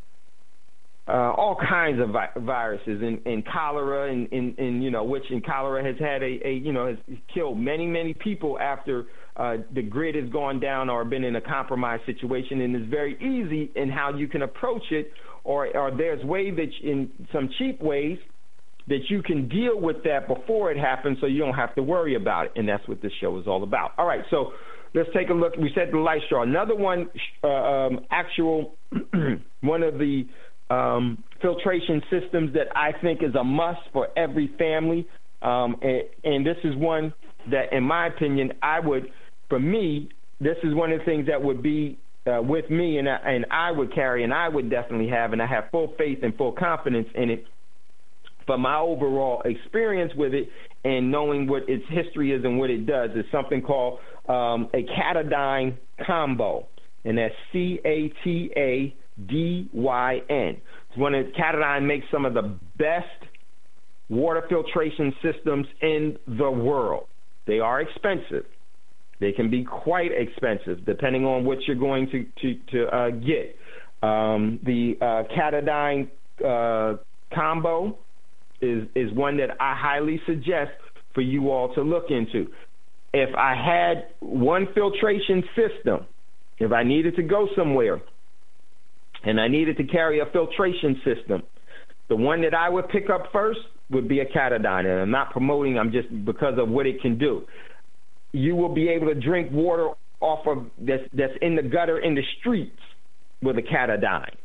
Uh, all kinds of vi- viruses, and, and cholera, and, and, and you know, which in cholera has had a, a you know, has killed many, many people after uh, the grid has gone down or been in a compromised situation. And it's very easy in how you can approach it, or, or there's ways that you, in some cheap ways that you can deal with that before it happens, so you don't have to worry about it. And that's what this show is all about. All right, so let's take a look. We said the Life Straw. Another one, uh, um, actual one of the Um, filtration systems that I think is a must for every family, um, and, and this is one that, in my opinion, I would, for me, this is one of the things that would be uh, with me, and I, and I would carry, and I would definitely have, and I have full faith and full confidence in it for my overall experience with it, and knowing what its history is and what it does. It's something called um, a Catadyne combo, and that's C A T A D Y N. It's one of Catadyne makes some of the best water filtration systems in the world. They are expensive. They can be quite expensive depending on what you're going to to, to uh, get. Um, the uh, Catadyne uh, combo is is one that I highly suggest for you all to look into. If I had one filtration system, if I needed to go somewhere, and I needed to carry a filtration system, the one that I would pick up first would be a Catadyne. And I'm not promoting, I'm just because of what it can do. You will be able to drink water off of that's, that's in the gutter in the streets with a Catadyne,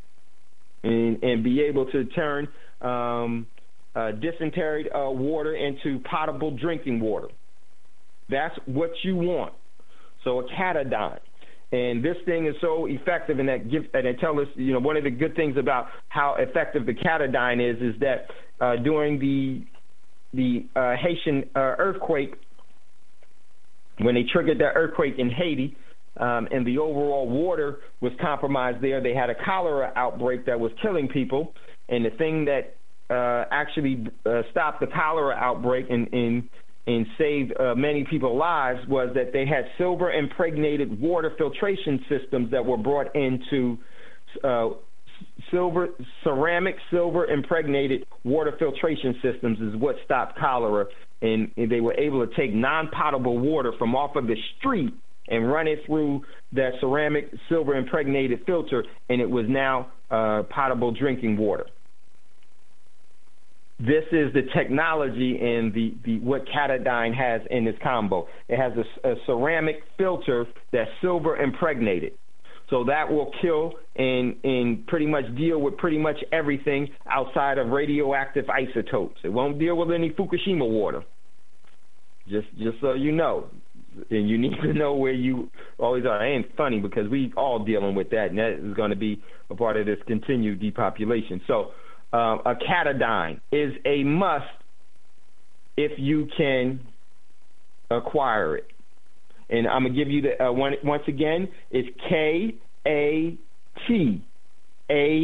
and, and be able to turn um, uh, dysenteric uh, water into potable drinking water. That's what you want. So a Catadyne. And this thing is so effective, and that give, and it tell us, you know, one of the good things about how effective the Catadyne is, is that uh, during the the uh, Haitian uh, earthquake, when they triggered that earthquake in Haiti, um, and the overall water was compromised there, they had a cholera outbreak that was killing people, and the thing that uh, actually uh, stopped the cholera outbreak and, and and saved uh, many people's lives was that they had silver-impregnated water filtration systems that were brought into uh, silver, ceramic silver-impregnated water filtration systems is what stopped cholera, and, and they were able to take non-potable water from off of the street and run it through that ceramic silver-impregnated filter, and it was now uh, potable drinking water. This is the technology and the, the what Catadyne has in this combo. It has a, a ceramic filter that's silver impregnated. So that will kill and, and pretty much deal with pretty much everything outside of radioactive isotopes. It won't deal with any Fukushima water. Just just so you know. And you need to know where you always are. It ain't funny because we all dealing with that, and that is going to be a part of this continued depopulation. So Uh, a Catadyne is a must if you can acquire it. And I'm going to give you the, uh, one, once again, it's K A T A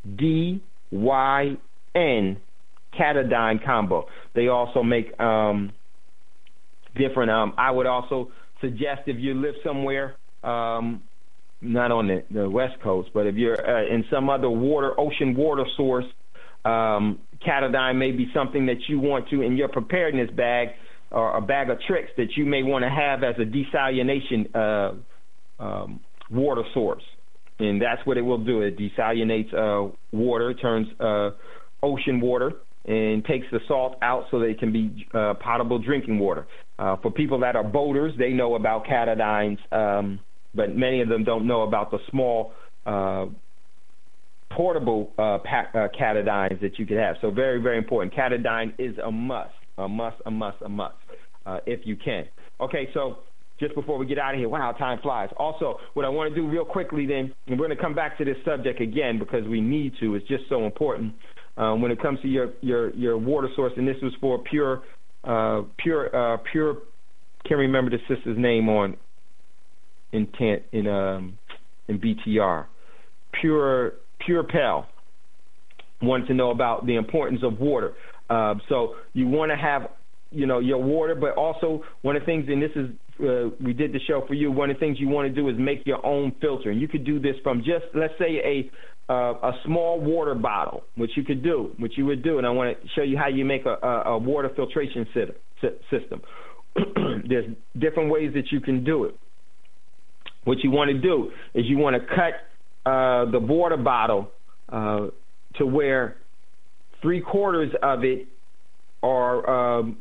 D Y N, Katadyn Combo. They also make um, different, um, I would also suggest if you live somewhere, um, not on the, the West Coast, but if you're uh, in some other water, ocean water source, um, Katadyn may be something that you want to, in your preparedness bag, or a bag of tricks that you may want to have as a desalination uh, um, water source. And that's what it will do. It desalinates uh, water, turns uh, ocean water, and takes the salt out so that it can be uh, potable drinking water. Uh, for people that are boaters, they know about Katadyns, um, but many of them don't know about the small uh, portable uh, pack, uh, Katadyns that you could have. So very, very important. Katadyn is a must, a must, a must, a must, uh, if you can. Okay, so just before we get out of here, wow, time flies. Also, what I want to do real quickly then, and we're going to come back to this subject again because we need to. It's just so important. Um, when it comes to your, your, your water source, and this was for pure, uh, pure, uh, pure, can't remember the sister's name on intent in um, in B T R. Pure, Pure Pell wanted to know about the importance of water. Uh, so you want to have, you know, your water, but also one of the things, and this is, uh, we did the show for you, one of the things you want to do is make your own filter. And you could do this from just, let's say, a uh, a small water bottle, which you could do, which you would do. And I want to show you how you make a, a, a water filtration system. There's different ways that you can do it. What you want to do is you want to cut uh, the water bottle uh, to where three quarters of it are, um,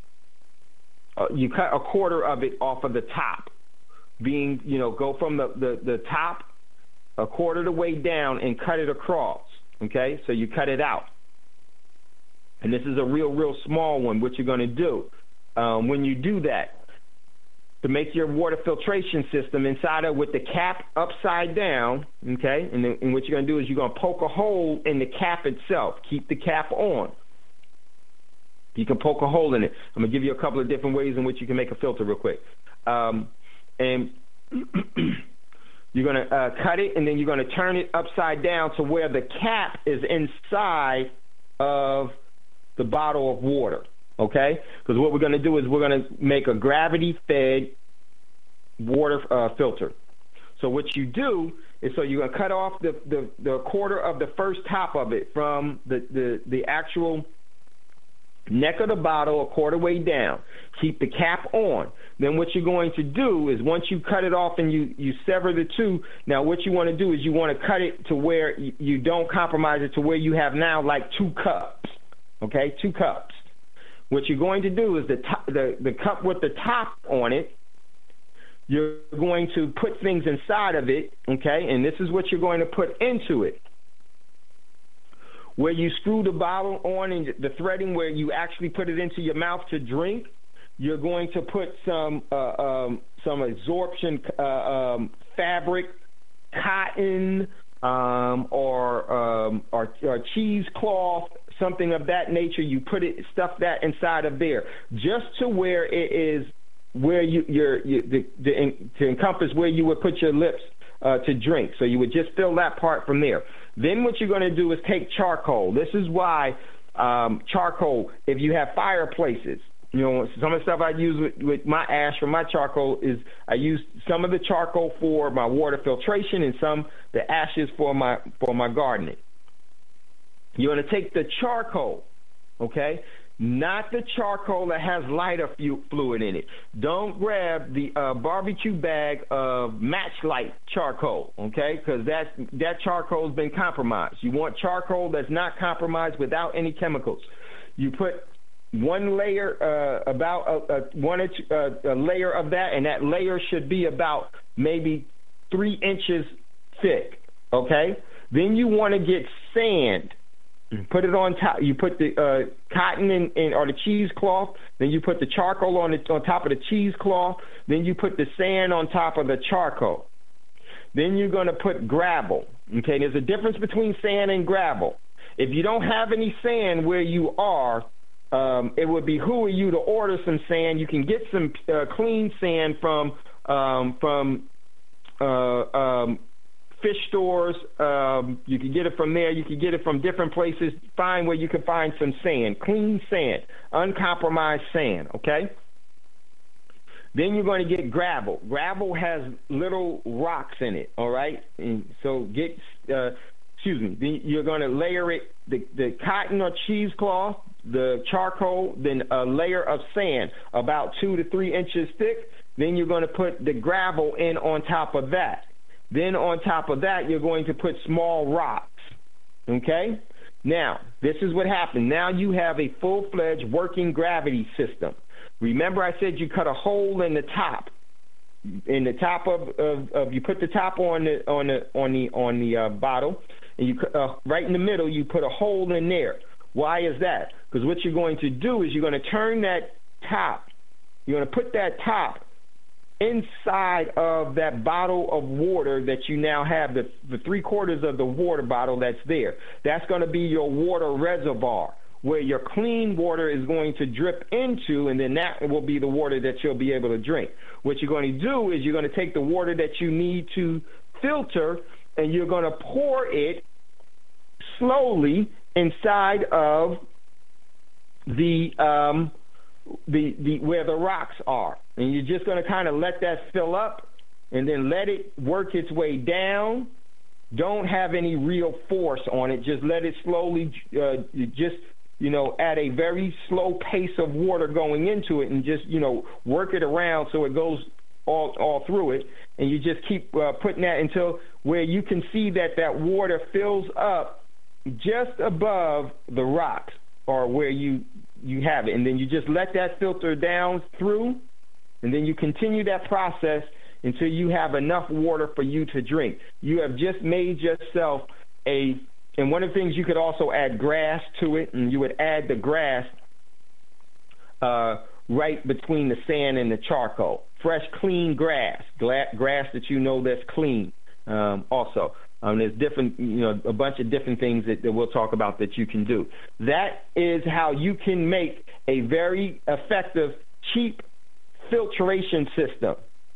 uh, you cut a quarter of it off of the top, being, you know, go from the, the, the top a quarter of the way down and cut it across, okay? So you cut it out. And this is a real, real small one, what you're going to do. Um, when you do that, to make your water filtration system inside of with the cap upside down, okay? And, then, and what you're going to do is you're going to poke a hole in the cap itself. Keep the cap on. You can poke a hole in it. I'm going to give you a couple of different ways in which you can make a filter real quick. Um, and you're going to uh, cut it, and then you're going to turn it upside down to where the cap is inside of the bottle of water. Okay? Because what we're going to do is we're going to make a gravity-fed water uh, filter. So what you do is so you're going to cut off the, the, the quarter of the first top of it from the, the, the actual neck of the bottle a quarter way down. Keep the cap on. Then what you're going to do is once you cut it off and you, you sever the two, now what you want to do is you want to cut it to where you, you don't compromise it to where you have now like two cups. Okay? Two cups. What you're going to do is the, top, the the cup with the top on it, you're going to put things inside of it, okay? And this is what you're going to put into it. Where you screw the bottle on and the threading where you actually put it into your mouth to drink, you're going to put some uh, um, some absorption uh, um, fabric, cotton, um, or, um, or or cheesecloth, something of that nature. You put it, stuff that inside of there, just to where it is, where you your you, the, the, to encompass where you would put your lips uh, to drink. So you would just fill that part from there. Then what you're going to do is take charcoal. This is why um, charcoal, if you have fireplaces, you know, some of the stuff I use with, with my ash for my charcoal is I use some of the charcoal for my water filtration and some the ashes for my for my gardening. You're going to take the charcoal, okay, not the charcoal that has lighter fluid in it. Don't grab the uh, barbecue bag of Matchlight charcoal, okay, because that, that charcoal has been compromised. You want charcoal that's not compromised without any chemicals. You put one layer, uh, about a, a, one or two, uh, a layer of that, and that layer should be about maybe three inches thick, okay? Then you want to get sand. Put it on top. You put the uh, cotton in, in or the cheesecloth. Then you put the charcoal on the, on top of the cheesecloth. Then you put the sand on top of the charcoal. Then you're going to put gravel. Okay, there's a difference between sand and gravel. If you don't have any sand where you are, um, it would behoove you to order some sand. You can get some uh, clean sand from um, from uh, um, fish stores. Um, you can get it from there. You can get it from different places. Find where you can find some sand, clean sand, uncompromised sand, okay? Then you're going to get gravel. Gravel has little rocks in it, all right? And so get, uh, excuse me, then you're going to layer it, the, the cotton or cheesecloth, the charcoal, then a layer of sand about two to three inches thick. Then you're going to put the gravel in on top of that. Then on top of that, you're going to put small rocks, okay? Now, this is what happened. Now you have a full-fledged working gravity system. Remember I said you cut a hole in the top. In the top of, of, of you put the top on the on the on the on the uh, bottle, and you uh, right in the middle you put a hole in there. Why is that? Because what you're going to do is you're going to turn that top. You're going to put that top inside of that bottle of water that you now have, the, the three quarters of the water bottle that's there. That's going to be your water reservoir where your clean water is going to drip into, and then that will be the water that you'll be able to drink. What you're going to do is you're going to take the water that you need to filter, and you're going to pour it slowly inside of the um, the the where the rocks are, and you're just going to kind of let that fill up, and then let it work its way down. Don't have any real force on it. Just let it slowly, uh, just you know, at a very slow pace of water going into it, and just you know work it around so it goes all all through it, and you just keep uh, putting that until where you can see that that water fills up just above the rocks or where you you have it, and then you just let that filter down through, and then you continue that process until you have enough water for you to drink. You have just made yourself a, and one of the things you could also add grass to it, and you would add the grass uh, right between the sand and the charcoal. Fresh, clean grass, Gla- grass that you know that's clean um, also. Um, there's different, you know, a bunch of different things that, that we'll talk about that you can do. That is how you can make a very effective, cheap filtration system.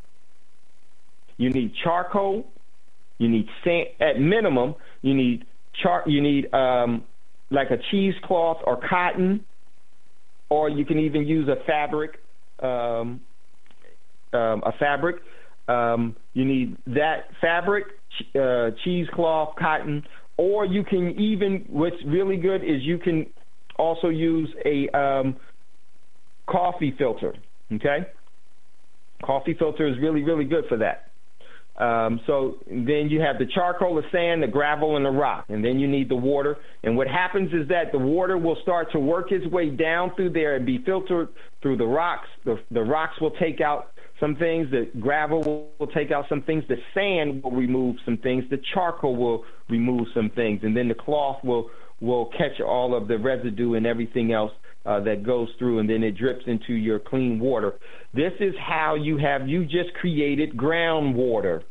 You need charcoal. You need sand. At minimum, you need char. You need um, like a cheesecloth or cotton, or you can even use a fabric. Um, um, a fabric. Um, you need that fabric. Uh, cheesecloth, cotton, or you can even, what's really good is you can also use a um, coffee filter, okay? Coffee filter is really, really good for that. Um, so then you have the charcoal, the sand, the gravel, and the rock, and then you need the water. And what happens is that the water will start to work its way down through there and be filtered through the rocks. The, the rocks will take out some things, the gravel will, will take out some things, the sand will remove some things, the charcoal will remove some things, and then the cloth will, will catch all of the residue and everything else uh, that goes through, and then it drips into your clean water. This is how you have, you just created groundwater.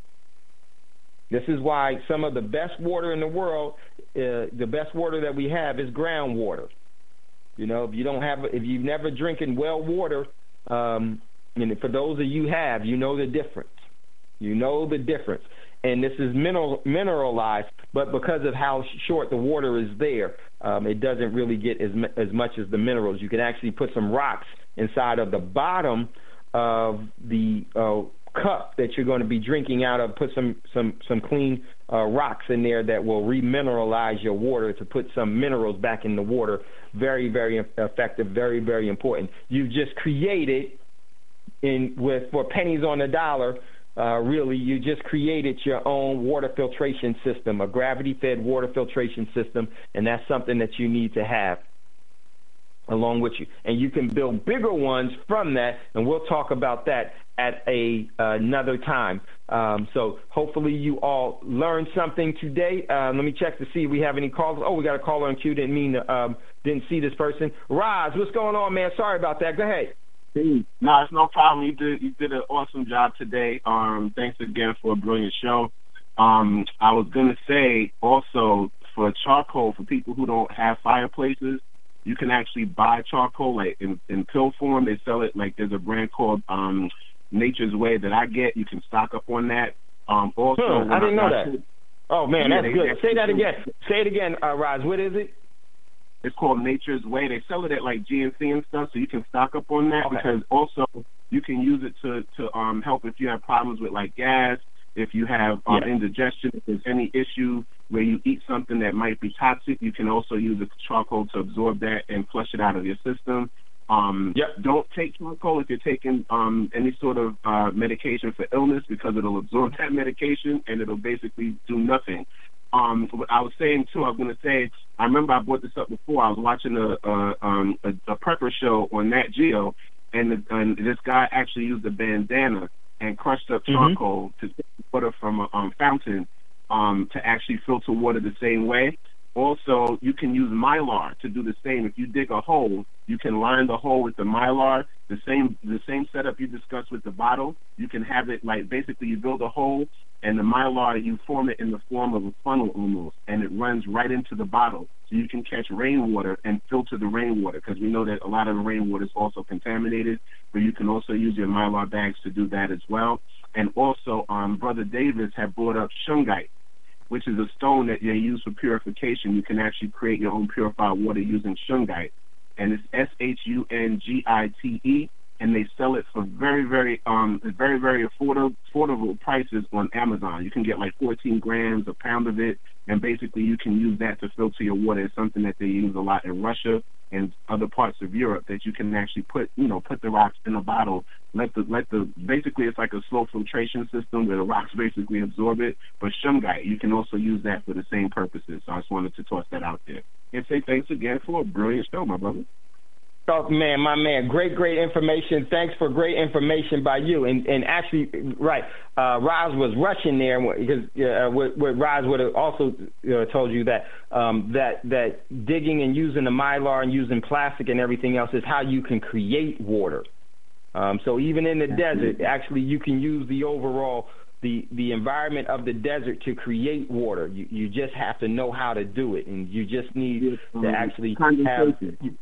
This is why some of the best water in the world, uh, the best water that we have is groundwater. You know, if you don't have, if you've never drinking well water, um, and for those of you who have, you know the difference. You know the difference. And this is mineral, mineralized, but because of how short the water is there, um, it doesn't really get as, as much as the minerals. You can actually put some rocks inside of the bottom of the uh, cup that you're going to be drinking out of. Put some, some, some clean uh, rocks in there that will remineralize your water to put some minerals back in the water. Very, very effective, very, very important. You've just created... In with for pennies on the dollar, uh, really, you just created your own water filtration system, a gravity-fed water filtration system, and that's something that you need to have along with you. And you can build bigger ones from that, and we'll talk about that at a uh, another time. Um, so hopefully you all learned something today. Uh, let me check to see if we have any calls. Oh, we got a caller on queue. Didn't mean to, um, didn't see this person. Roz, what's going on, man? Sorry about that. Go ahead. No, it's no problem. You did you did an awesome job today. Um, thanks again for a brilliant show. Um, I was gonna say also for charcoal, for people who don't have fireplaces, you can actually buy charcoal like in, in pill form. They sell it like there's a brand called um, Nature's Way that I get. You can stock up on that. Um, also, huh, I didn't know that. Put, oh man, yeah, that's they, good. they, Say that again. Say it again, uh, Roz. What is it? It's called Nature's Way. They sell it at like G N C and stuff, so you can stock up on that okay. because also you can use it to to um help if you have problems with like gas, if you have um, yeah. indigestion, if there's any issue where you eat something that might be toxic, you can also use the charcoal to absorb that and flush it out of your system. Um, yep. Don't take charcoal if you're taking um, any sort of uh, medication for illness because it'll absorb that medication and it'll basically do nothing. Um, what I was saying, too, I was going to say, I remember I brought this up before. I was watching a, a, um, a, a prepper show on Nat Geo, and, the, and this guy actually used a bandana and crushed up charcoal mm-hmm. to take water from a um, fountain um, to actually filter water the same way. Also, you can use Mylar to do the same. If you dig a hole, you can line the hole with the Mylar. The same the same setup you discussed with the bottle, you can have it like basically you build a hole, and the Mylar, you form it in the form of a funnel almost, and it runs right into the bottle. So you can catch rainwater and filter the rainwater because we know that a lot of the rainwater is also contaminated, but you can also use your Mylar bags to do that as well. And also, um, Brother Davis had brought up shungite, which is a stone that they use for purification. You can actually create your own purified water using shungite. And it's S H U N G I T E, and they sell it for very, very, um, very, very affordable, affordable prices on Amazon. You can get like fourteen grams, a pound of it, and basically you can use that to filter your water. It's something that they use a lot in Russia and other parts of Europe that you can actually put, you know, put the rocks in a bottle, let the, let the, basically it's like a slow filtration system where the rocks basically absorb it. But shungite, you can also use that for the same purposes. So I just wanted to toss that out there. And say thanks again for a brilliant show, my brother. Oh, man, my man, great, great information. Thanks for great information by you. And and actually, right, uh, Roz was rushing there because uh, what, what Roz would have also uh, told you that um, that that digging and using the Mylar and using plastic and everything else is how you can create water. Um, so even in the desert, actually, you can use the overall the the environment of the desert to create water. You you just have to know how to do it, and you just need to actually have.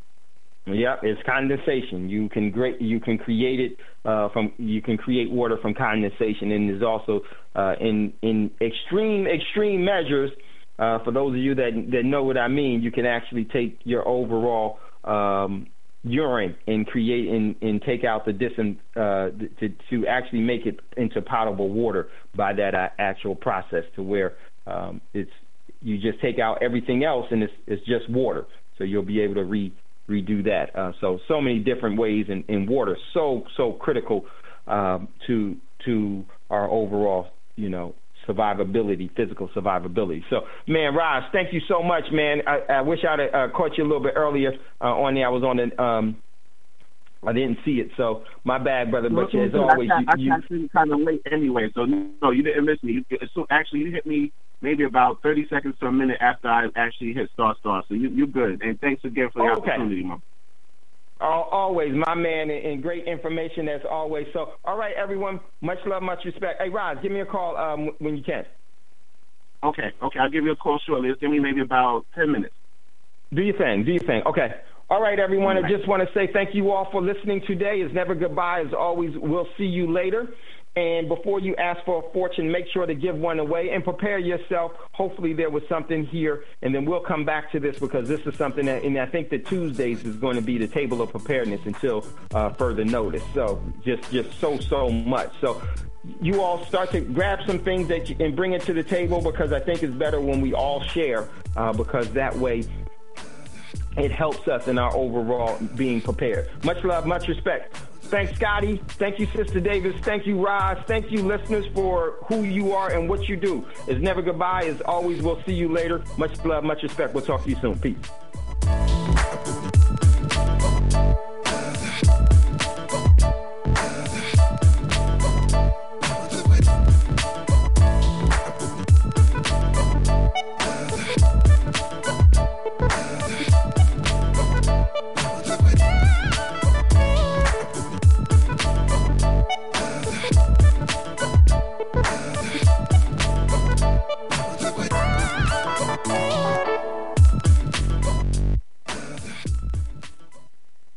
Yeah, it's condensation. You can great. You can create it uh, from. You can create water from condensation, and there's also uh, in in extreme extreme measures. Uh, for those of you that that know what I mean, you can actually take your overall um, urine and create and, and take out the dis uh, to to actually make it into potable water by that uh, actual process. To where um, it's you just take out everything else, and it's it's just water. So you'll be able to re redo that. Uh, so, so many different ways in, in water, so, so critical um, to to our overall, you know, survivability, physical survivability. So, man, Roz, thank you so much, man. I, I wish I'd uh, caught you a little bit earlier uh, on there. I was on the, um, I didn't see it, so my bad, brother. But as always, I, you, I, I you kind of late anyway, so no, you didn't miss me. You, so actually, you hit me maybe about thirty seconds to a minute after I actually hit star star. So you, you're good. And thanks again for the okay. opportunity, my Always, my man, and great information as always. So, all right, everyone, much love, much respect. Hey, Roz, give me a call um, when you can. Okay, okay, I'll give you a call shortly. It's give me maybe about ten minutes. Do your thing, do your thing. Okay. All right, everyone, all right. I just want to say thank you all for listening today. It's never goodbye. As always, we'll see you later. And before you ask for a fortune, make sure to give one away and prepare yourself. Hopefully there was something here, and then we'll come back to this because this is something that, and I think that Tuesdays is going to be the table of preparedness until uh, further notice. So just, just so, so much. So you all start to grab some things that you, and bring it to the table because I think it's better when we all share uh, because that way it helps us in our overall being prepared. Much love, much respect. Thanks, Scotty. Thank you, Sister Davis. Thank you, Roz. Thank you, listeners, for who you are and what you do. It's never goodbye. As always, we'll see you later. Much love, much respect. We'll talk to you soon. Peace.